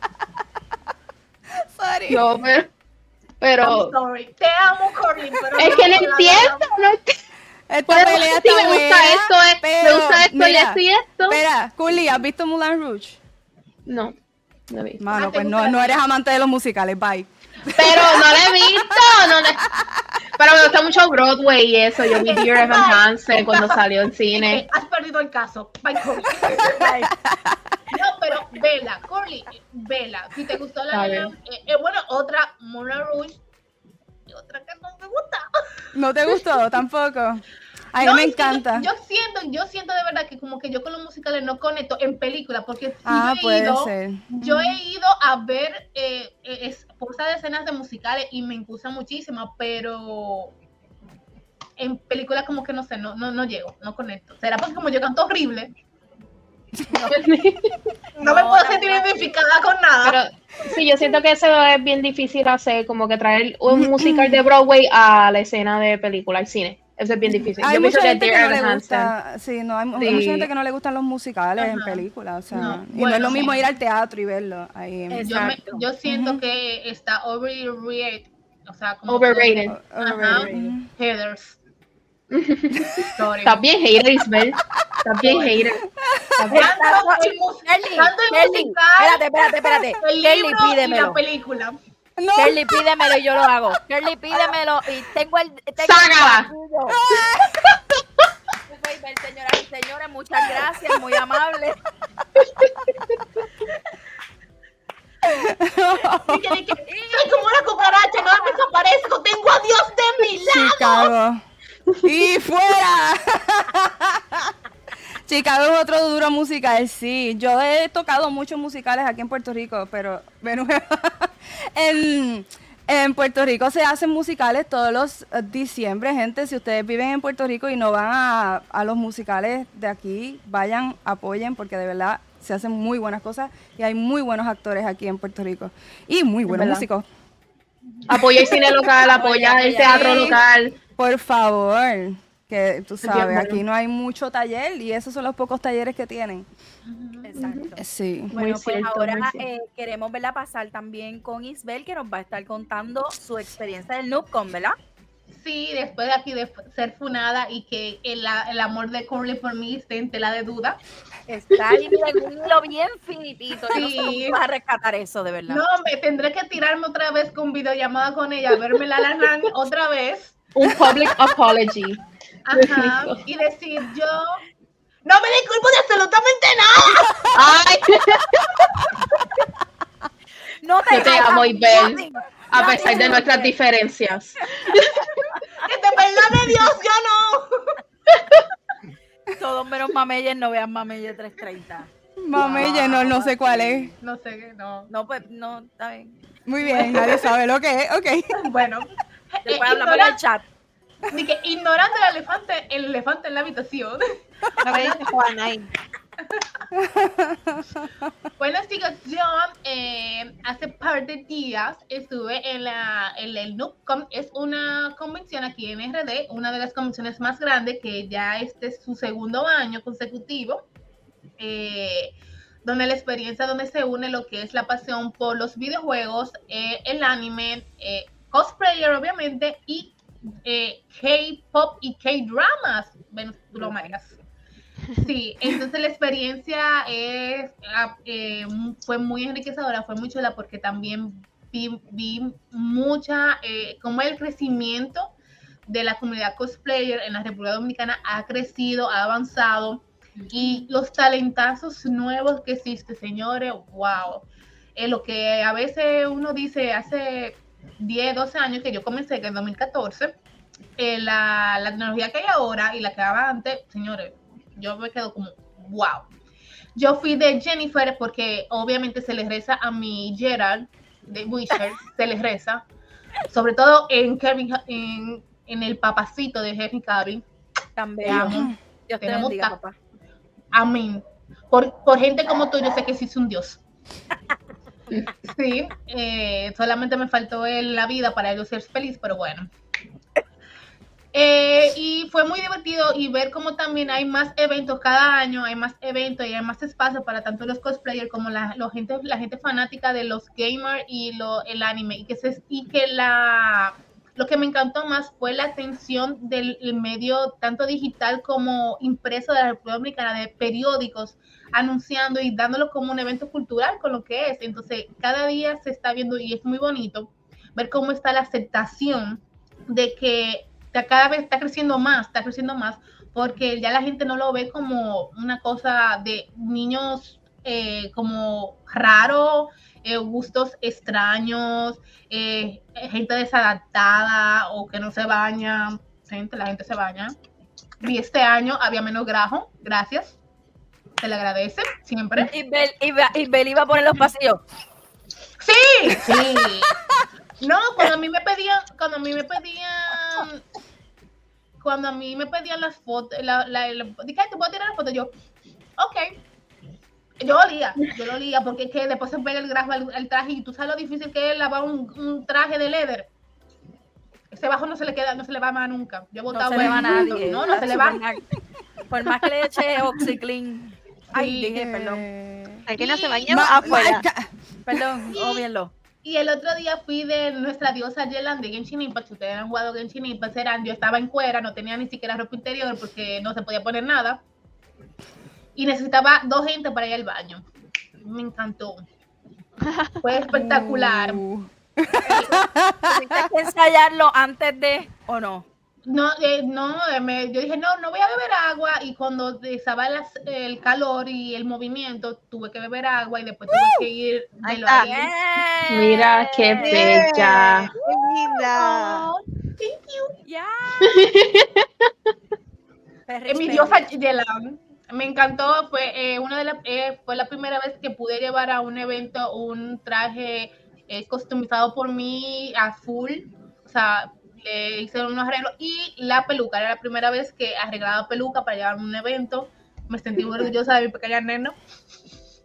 B: Sorry.
F: No, pero, pero
D: I'm sorry. Te amo, Corley, pero
F: es que no
D: la-
F: entiendo. No entiendo.
B: Esta
F: Podemos
B: pelea
F: decir,
B: está
F: me gusta
B: buena,
F: esto, eh, me
B: pero,
F: gusta esto y
B: mira,
F: esto y esto.
B: Espera, Curly, ¿has visto Moulin Rouge?
F: No, no he visto.
B: Mano,
D: Ah, ¿te
B: pues
D: gusta
B: no,
D: la
B: no eres
D: pelea?
B: amante de los musicales, bye.
F: Pero no la he visto. No la- Pero me gusta mucho Broadway y eso. Yo vi Dear Evan Hansen cuando salió en cine.
D: Eh, has perdido el caso. Bye, Corley. No, pero vela, Corley, vela. Si te gustó la
F: Está
D: La
F: bien.
D: Land, eh, eh, bueno, otra, Moulin Rouge, y otra que no me gusta.
B: ¿No te gustó tampoco? A mí
D: No,
B: me
D: es que yo-
B: encanta.
D: Yo, siento, yo siento de verdad que como que yo con los musicales no conecto en película, porque sí
B: Ah,
D: yo he
B: puede
D: ido,
B: ser.
D: yo
B: Ujú.
D: he ido a ver eh, eh, es- puestas de escenas de musicales y me gustan muchísimo, pero en películas como que no sé, no, no, no llego, no conecto. ¿Será porque como yo canto horrible? No, me
A: No,
D: puedo
A: la
D: sentir
A: verdad.
D: identificada con nada.
F: Pero sí, yo siento que eso es bien difícil hacer, como que traer un musical de Broadway a la escena de película, al cine. Eso es bien difícil.
B: Hay
F: Yo pienso
B: mucha
F: que
B: gente que
F: Dear
B: no
F: Evan
B: le
F: Hansen.
B: gusta, sí, no, hay, mu-
F: Sí.
B: mucha gente que no le gustan los musicales en
D: Ajá.
B: películas, o sea,
D: No,
B: y no es
D: bueno,
B: lo mismo
D: sí.
B: ir al teatro y verlo ahí.
A: Es-
D: yo, me-
A: Exacto.
D: yo siento
B: Ujú.
D: que está overrated, o sea, como
F: Overrated.
B: O-
D: Ajá.
B: overrated.
D: Heathers. Sorry.
F: Estás bien hater, Isabel. Estás bien hater. Estás bien-
D: Tanto el, mus-
A: Kelly,
D: tanto el
A: Kelly,
D: musical,
A: espérate, espérate, espérate.
D: el
A: Kelly,
D: libro y la
A: pídemelo.
D: película.
B: No,
A: Kelly, pídemelo y yo lo hago. Kelly, pídemelo y tengo el... Tengo
F: Sácala.
A: el tuyo. Pues, señoras y señores, muchas gracias, muy amable.
D: Y que, y que, soy como una cucaracha, no me desaparezco, tengo a Dios de mi lado.
B: Chicago. ¡Y fuera! Chicago es otro duro musical, sí. Yo he tocado muchos musicales aquí en Puerto Rico, pero de nuevo, en, en Puerto Rico se hacen musicales todos los eh, diciembre, gente. Si ustedes viven en Puerto Rico y no van a, a los musicales de aquí, vayan, apoyen, porque de verdad se hacen muy buenas cosas y hay muy buenos actores aquí en Puerto Rico y muy buenos
F: verdad.
B: músicos.
F: Apoya el cine local, apoya el teatro local.
B: Por favor, que tú sabes,
F: bueno.
B: aquí no hay mucho taller y esos son los pocos talleres que tienen.
A: Exacto.
B: Sí.
A: Bueno,
F: Muy
A: pues
F: cierto,
A: ahora
F: muy cierto.
A: eh, queremos verla pasar también con Isbel, que nos va a estar contando su experiencia del NoobCon, ¿verdad?
D: Sí, después de aquí de ser funada y que el, el amor de Curly por mí esté en tela de duda.
A: Está ahí en un hilo bien finitito. Yo no sé
D: Sí.
A: cómo vas a rescatar eso, de verdad.
D: No, me tendré que tirarme otra vez con videollamada con ella, verme la La Land otra vez.
F: Un public apology.
D: Ajá. Y decir yo, no me disculpo de absolutamente nada.
F: Ay,
A: No te,
F: yo te
A: hagas
F: amo, Isbel,
A: nothing,
F: a
A: nothing,
F: pesar de nuestras
A: nothing.
F: diferencias.
D: Que te perdone Dios, yo no.
A: Todos menos Mameye, no vean Mameye trescientos treinta.
B: Mameye, no, no sé cuál es.
D: No sé qué, no.
A: No, pues, no, está bien.
B: Muy bien, nadie sabe lo que es. Ok.
D: Bueno.
A: Después
D: eh,
A: hablamos en
D: ignora-
A: el chat.
D: de que ignorando el elefante, el elefante en la habitación.
E: Lo que dice Juan ahí.
D: Bueno, chicos, yo eh, hace par de días estuve en la en el NoobCon. Es una convención aquí en R D, una de las convenciones más grandes, que ya este es su segundo año consecutivo, eh, donde la experiencia, donde se une lo que es la pasión por los videojuegos, eh, el anime, eh, cosplayer obviamente, y eh, K-pop y K-dramas. Ven, tú lo manejas. Sí, entonces la experiencia es, ah, eh, fue muy enriquecedora, fue muy chula, porque también vi, vi mucha, eh, como el crecimiento de la comunidad cosplayer en la República Dominicana ha crecido, ha avanzado, y los talentazos nuevos que existen, señores, wow. Eh, lo que a veces uno dice hace diez, doce años que yo comencé, que en dos mil catorce, eh, la, la tecnología que hay ahora y la que había antes, señores, yo me quedo como, wow. Yo fui de Jennifer porque obviamente se les reza a mi Gerald de Witcher, se les reza, sobre todo en Kevin, en, en el papacito de Henry Cavill.
A: También.
D: Te amo.
A: Dios te
D: Tenemos
A: bendiga,
D: ta-
A: papá.
D: Amén. Por, por gente como tú, yo sé que sí es un Dios. Sí, eh, solamente me faltó en la vida para yo ser feliz, pero bueno. Eh, y fue muy divertido, y ver cómo también hay más eventos cada año, hay más eventos y hay más espacio para tanto los cosplayers como la, la gente, la gente fanática de los gamers y lo, el anime. Y que, se, y que la, lo que me encantó más fue la atención del medio, tanto digital como impreso, de la República Dominicana, de periódicos, anunciando y dándolo como un evento cultural con lo que es. Entonces, cada día se está viendo, y es muy bonito ver cómo está la aceptación de que cada vez está creciendo más, está creciendo más, porque ya la gente no lo ve como una cosa de niños eh, como raro, eh, gustos extraños, eh, gente desadaptada o que no se baña. Gente, la gente se baña. Y este año había menos grajo, gracias. Se le agradece siempre.
A: Isbel, Isbel, Isbel iba a poner los pasillos.
D: Sí, sí. No, cuando a mí me pedían, cuando a mí me pedían, cuando a mí me pedían las fotos, la, la, la, dije, ¿te puedo tirar la foto? Yo, ok. Yo lo olía, yo lo olía, porque es que después se pega el grajo al, al traje, y tú sabes lo difícil que es lavar un, un traje de leather. Ese bajo no se le queda, no se le va más nunca. Yo he
A: No
D: botado
A: se le va a
D: veinte,
A: nadie.
D: No, no se le va.
A: Por más que le eche OxiClean. Ay,
D: Sí.
A: dije, perdón.
B: Eh,
E: El que no se bañó,
B: ma-
E: afuera.
B: ma-
A: Perdón, óbvienlo.
D: Y el otro día fui de nuestra diosa Yelan de Genshin Impact. Si ustedes han jugado Genshin Impact, serán, yo estaba en cuera, no tenía ni siquiera ropa interior porque no se podía poner nada. Y necesitaba dos gente para ir al baño. Me encantó. Fue espectacular.
B: Uh,
A: ¿Tienes que ensayarlo antes de o no?
D: No, eh, no, eh, me- yo dije, no, no voy a beber agua, y cuando estaba las- el calor y el movimiento, tuve que beber agua, y después tuve que ir de
E: Ahí
D: lo
E: está.
D: ahí.
F: Mira qué bella.
E: ¡Qué linda!
D: Oh, thank you.
A: Ya.
D: Eh, mi diosa Yelan. Me encantó, fue eh, una de las, eh, fue la primera vez que pude llevar a un evento un traje eh, customizado por mí a full. O sea, le hice unos arreglos, y la peluca, era la primera vez que arreglaba peluca para llevarme a un evento. Me sentí muy orgullosa de mi pequeña nena.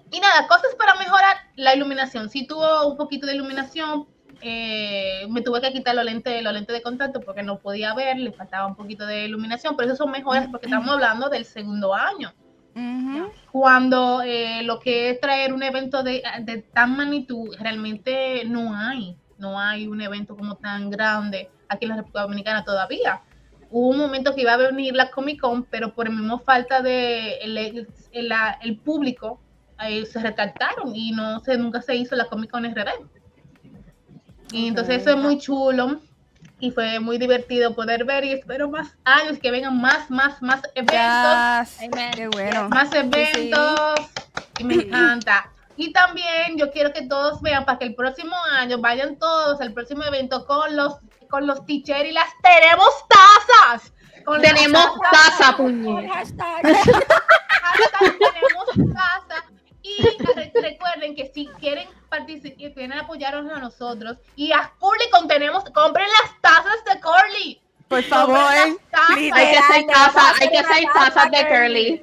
D: Y nada, cosas para mejorar la iluminación. Sí tuvo un poquito de iluminación. Eh, me tuve que quitar los lentes, los lentes de contacto porque no podía ver, le faltaba un poquito de iluminación, pero eso son mejoras porque estamos hablando del segundo año.
B: Ujú.
D: Cuando eh, lo que es traer un evento de, de tan magnitud, realmente no hay, no hay un evento como tan grande aquí en la República Dominicana todavía. Hubo un momento que iba a venir la Comic Con, pero por el mismo falta de el, el, el, el público, eh, se retractaron y no se, nunca se hizo la Comic Con R D. Y entonces eso es muy chulo y fue muy divertido poder ver y espero más años que vengan más, más, más eventos.
B: Yes. Qué bueno.
D: Más
B: Sí,
D: eventos y me encanta. Y también yo quiero que todos vean para que el próximo año vayan todos al próximo evento con los con los t-shirts y las tenemos tazas. Con las
F: Tenemos
D: tazas.
F: taza, puñeta.
A: Hashtag.
D: Hashtag tenemos taza. Y re- recuerden que si quieren participar, quieren apoyarnos a nosotros y a Curly con tenemos, compren las tazas de Curly.
B: Por favor.
D: Compren las tazas.
F: Hay que hacer taza, hay que hacer tazas de curly.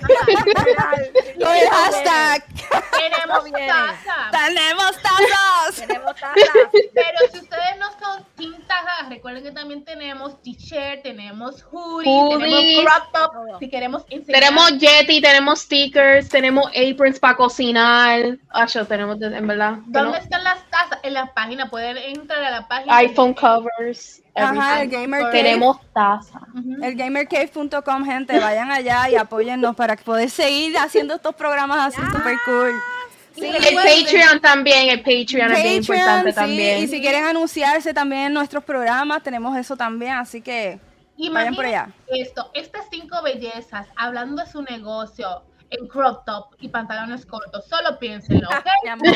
B: Con el hashtag.
D: Tenemos
A: Eso viene.
D: tazas.
B: Tenemos tazas.
A: Tenemos tazas.
D: Pero si ustedes no son team tajas, recuerden que también tenemos t-shirt, tenemos hoodie,
F: Hoodies.
D: tenemos crop top. Si queremos enseñar.
F: Tenemos Yeti, tenemos stickers, tenemos aprons para cocinar. Ah, yo tenemos, de- en verdad.
D: ¿Dónde
F: tenemos
D: están las tazas? En la página, pueden entrar a la página.
F: iPhone covers.
B: Ajá, el
F: everything.
B: Gamer Cave.
F: Tenemos taza.
D: Ujú.
B: El gamercave punto com, gente, vayan allá y apóyennos para poder seguir haciendo estos programas así super cool.
D: Sí,
F: El
D: recuerden-
F: Patreon también, el Patreon, es bien importante
B: sí,
F: también.
B: y si quieren anunciarse también en nuestros programas, tenemos eso también, así que vayan por allá.
D: Imagínense esto, estas cinco bellezas hablando de su negocio en crop top y pantalones cortos, solo piénsenlo, ¿ok?
A: Mi amor.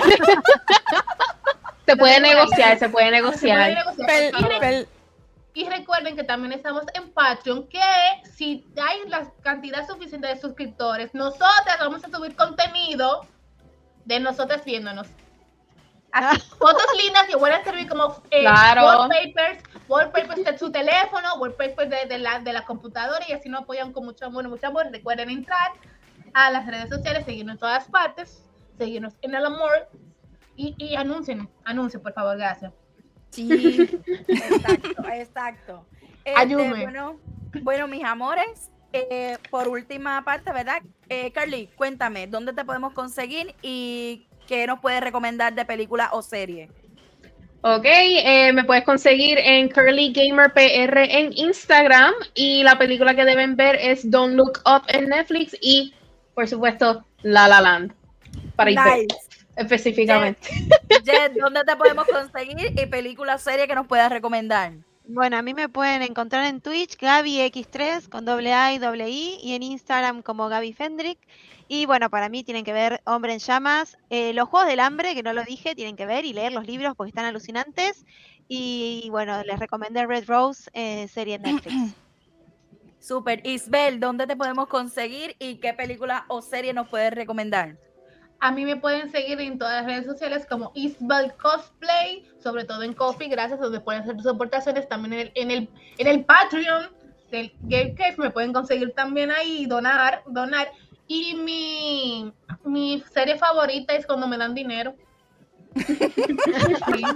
F: Se puede
D: Lo tengo
F: negociar,
D: ahí.
F: se puede
D: Se puede
F: negociar.
D: negociar.
B: Pel-
D: Y re-
B: pel-
D: Y recuerden que también estamos en Patreon, que si hay la cantidad suficiente de suscriptores, nosotras vamos a subir contenido de nosotras viéndonos. Así, fotos lindas que van a servir como eh,
F: Claro.
D: wallpapers, wallpapers de su teléfono, wallpapers de, de la, de la computadora, y así nos apoyan con mucho amor, mucho amor. Recuerden entrar a las redes sociales, seguirnos en todas partes, seguirnos en el amor y, y anuncien, anuncien, por favor, gracias.
A: Sí, exacto, exacto. Este,
D: Ayúdame.
A: bueno, bueno, mis amores, eh, por última parte, ¿verdad? Eh, Carly, cuéntame, ¿dónde te podemos conseguir y qué nos puedes recomendar de película o serie?
F: Ok, eh, me puedes conseguir en Curly Gamer P R en Instagram y la película que deben ver es Don't Look Up en Netflix y, por supuesto, La La Land, para ir
A: Nice.
F: específicamente.
A: Jet, ¿dónde te podemos conseguir y película o serie que nos puedas recomendar?
E: Bueno, a mí me pueden encontrar en Twitch, Gaby equis tres con doble A y doble I, y en Instagram como Gaby Fendrick. Y bueno, para mí tienen que ver Hombre en Llamas, eh, los Juegos del Hambre, que no lo dije, tienen que ver y leer los libros porque están alucinantes. Y bueno, les recomendé Red Rose, eh, serie en Netflix.
A: Super. Isbel, ¿dónde te podemos conseguir y qué película o serie nos puedes recomendar?
D: A mí me pueden seguir en todas las redes sociales como Isbel Cosplay, sobre todo en Coffee, gracias, donde pueden hacer sus aportaciones, también en el, en el, en el Patreon del Game Cave, me pueden conseguir también ahí, donar, donar. Y mi, mi serie favorita es Cuando me dan dinero. Sí.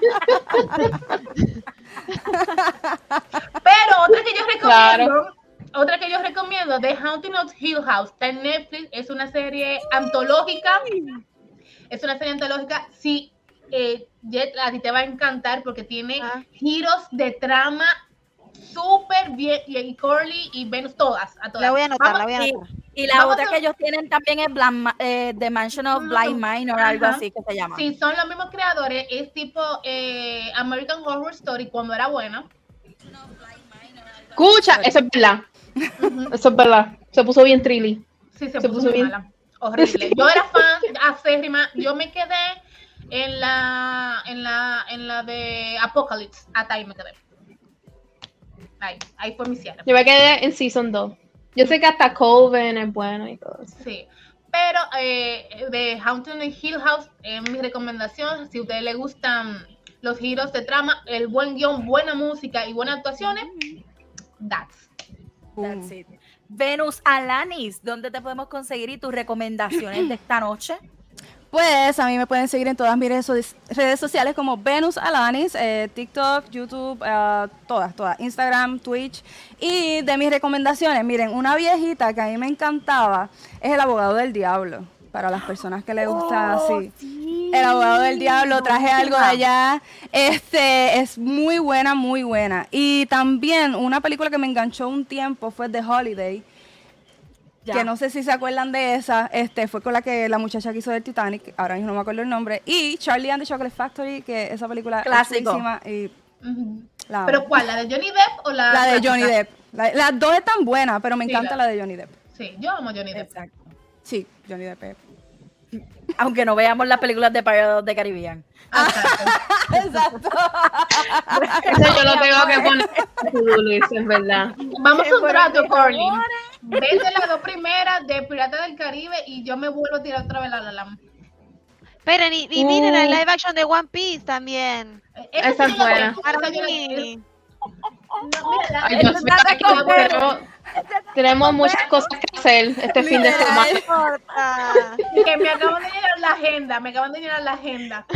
D: Pero otra que yo recomiendo,
F: Claro.
D: otra que yo recomiendo, The Haunting of Hill House, está en Netflix, es una serie antológica, es una serie antológica, sí, eh, Jet, a ti te va a encantar porque tiene
E: Ah.
D: giros de trama súper bien, y, y Curly y Venus, todas, a todas.
E: La voy a anotar,
D: Vamos-
E: la voy a
A: Sí.
E: anotar.
A: Y la
D: Vamos
A: otra
D: a-
A: que ellos tienen también es Blan- eh, The Mansion of
D: Mm,
A: Blind Manor, algo
D: ajá.
A: así que se llama.
D: Sí, son los mismos creadores, es tipo eh, American Horror Story cuando era buena.
F: Escucha, eso es verdad. Eso es verdad. Se puso bien trilly.
D: Sí, se,
F: Se
D: puso,
F: puso
D: muy
F: bien.
D: mala. Horrible. Yo era fan acérrima. Yo me quedé en la, en la, en la de Apocalypse. Hasta ahí me quedé. Ahí, ahí fue mi cierre.
F: Yo me quedé en Season dos. Yo sé que hasta Coven es bueno y todo eso.
D: Sí. Pero eh, de Haunting in Hill House, eh, mi recomendación, si a ustedes les gustan los giros de trama, el buen guión, buena música y buenas actuaciones, that's.
A: That's it. Venus Alanis, ¿dónde te podemos conseguir y tus recomendaciones de esta noche?
B: Pues a mí me pueden seguir en todas mis redes, so- redes sociales como Venus Alanis, eh, TikTok, YouTube, uh, todas, todas, Instagram, Twitch. Y de mis recomendaciones, miren, una viejita que a mí me encantaba es El Abogado del Diablo, para las personas que les gusta
A: Oh,
B: así.
A: sí.
B: El Abogado del Diablo, traje algo de
A: Buenísima.
B: allá. Este es muy buena, muy buena. Y también una película que me enganchó un tiempo fue The Holiday.
A: Ya.
B: Que no sé si se acuerdan de esa, este fue con la que la muchacha que hizo del Titanic, ahora mismo no me acuerdo el nombre, y Charlie and the Chocolate Factory, que esa película
A: Clásico.
B: es buenísima y
D: Ujú.
B: la amo.
D: ¿Pero cuál? ¿La de Johnny Depp o la
B: La de
D: clásica?
B: Johnny Depp. La- las dos están buenas, pero me
D: Sí,
B: encanta
D: la-
B: la de Johnny Depp.
D: Sí, yo amo a Johnny Depp.
A: Exacto.
B: Sí, Johnny Depp. es-
A: Aunque no veamos las películas de Pirates of the Caribbean.
D: Exacto.
B: Exacto.
F: Eso yo lo tengo que poner en tu do list, en verdad.
D: Vamos a un
A: Bueno,
D: trato,
A: mis
D: Corley.
A: amores.
D: Vete las dos primeras de Piratas del Caribe y yo me vuelvo a tirar otra vez la La Land.
E: Esperen, y, y miren el
F: Uh.
E: live action de One Piece también.
D: Esa
F: Esa
D: sí
F: es
D: yo la
F: buena.
D: tengo,
E: Para
D: esa yo la
E: mí.
D: tengo. No, mira, la-
F: Ay,
D: esa
F: Dios
D: es
F: mío,
D: nada
F: aquí
D: que ver.
F: tenemos, tenemos muchas cosas que hacer este fin de
B: Literal.
F: semana.
E: No importa.
D: Que me acaban de llenar la agenda, me acaban de llenar la agenda.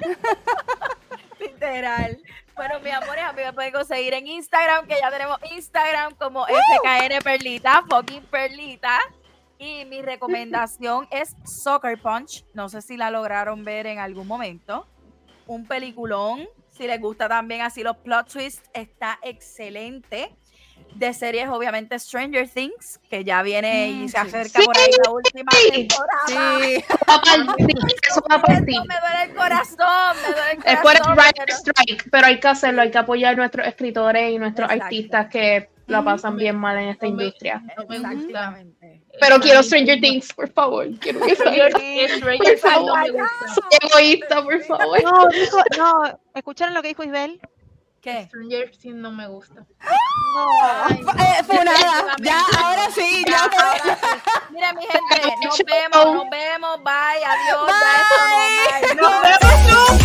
A: Literal. Bueno, mis amores, a mí me pueden conseguir en Instagram, que ya tenemos Instagram como F K N Perlita, fucking Perlita. Y mi recomendación es Soccer Punch. No sé si la lograron ver en algún momento. Un peliculón. Si les gusta también así los plot twists, está excelente. De series, obviamente, Stranger Things, que ya viene y se acerca
F: Sí.
A: por ahí la última temporada.
B: Sí.
F: Va a partir, eso va a partir.
A: Esto me duele el corazón, me duele el
F: Es por el
A: corazón.
F: Writer
A: pero-
F: Strike, pero hay que hacerlo, hay que apoyar a nuestros escritores y nuestros
A: Exacto.
F: artistas que la pasan bien mal en esta
D: No me-
F: industria.
D: no me gusta.
A: Exactamente.
F: Pero quiero Stranger Things, por favor. Quiero que salga.
D: Stranger
F: Por
D: Things no
F: favor.
D: me gusta.
F: Soy egoísta, por favor.
E: No, dijo, no, ¿escucharon lo que dijo Isabel?
A: ¿Qué?
D: Stranger Things no me gusta.
E: No.
B: Eh, fue nada. Ya, ahora sí, ya.
A: ahora sí. Mira, mi gente, nos vemos, nos vemos. Bye, adiós. Ya esto no, bye.
B: Nos vemos.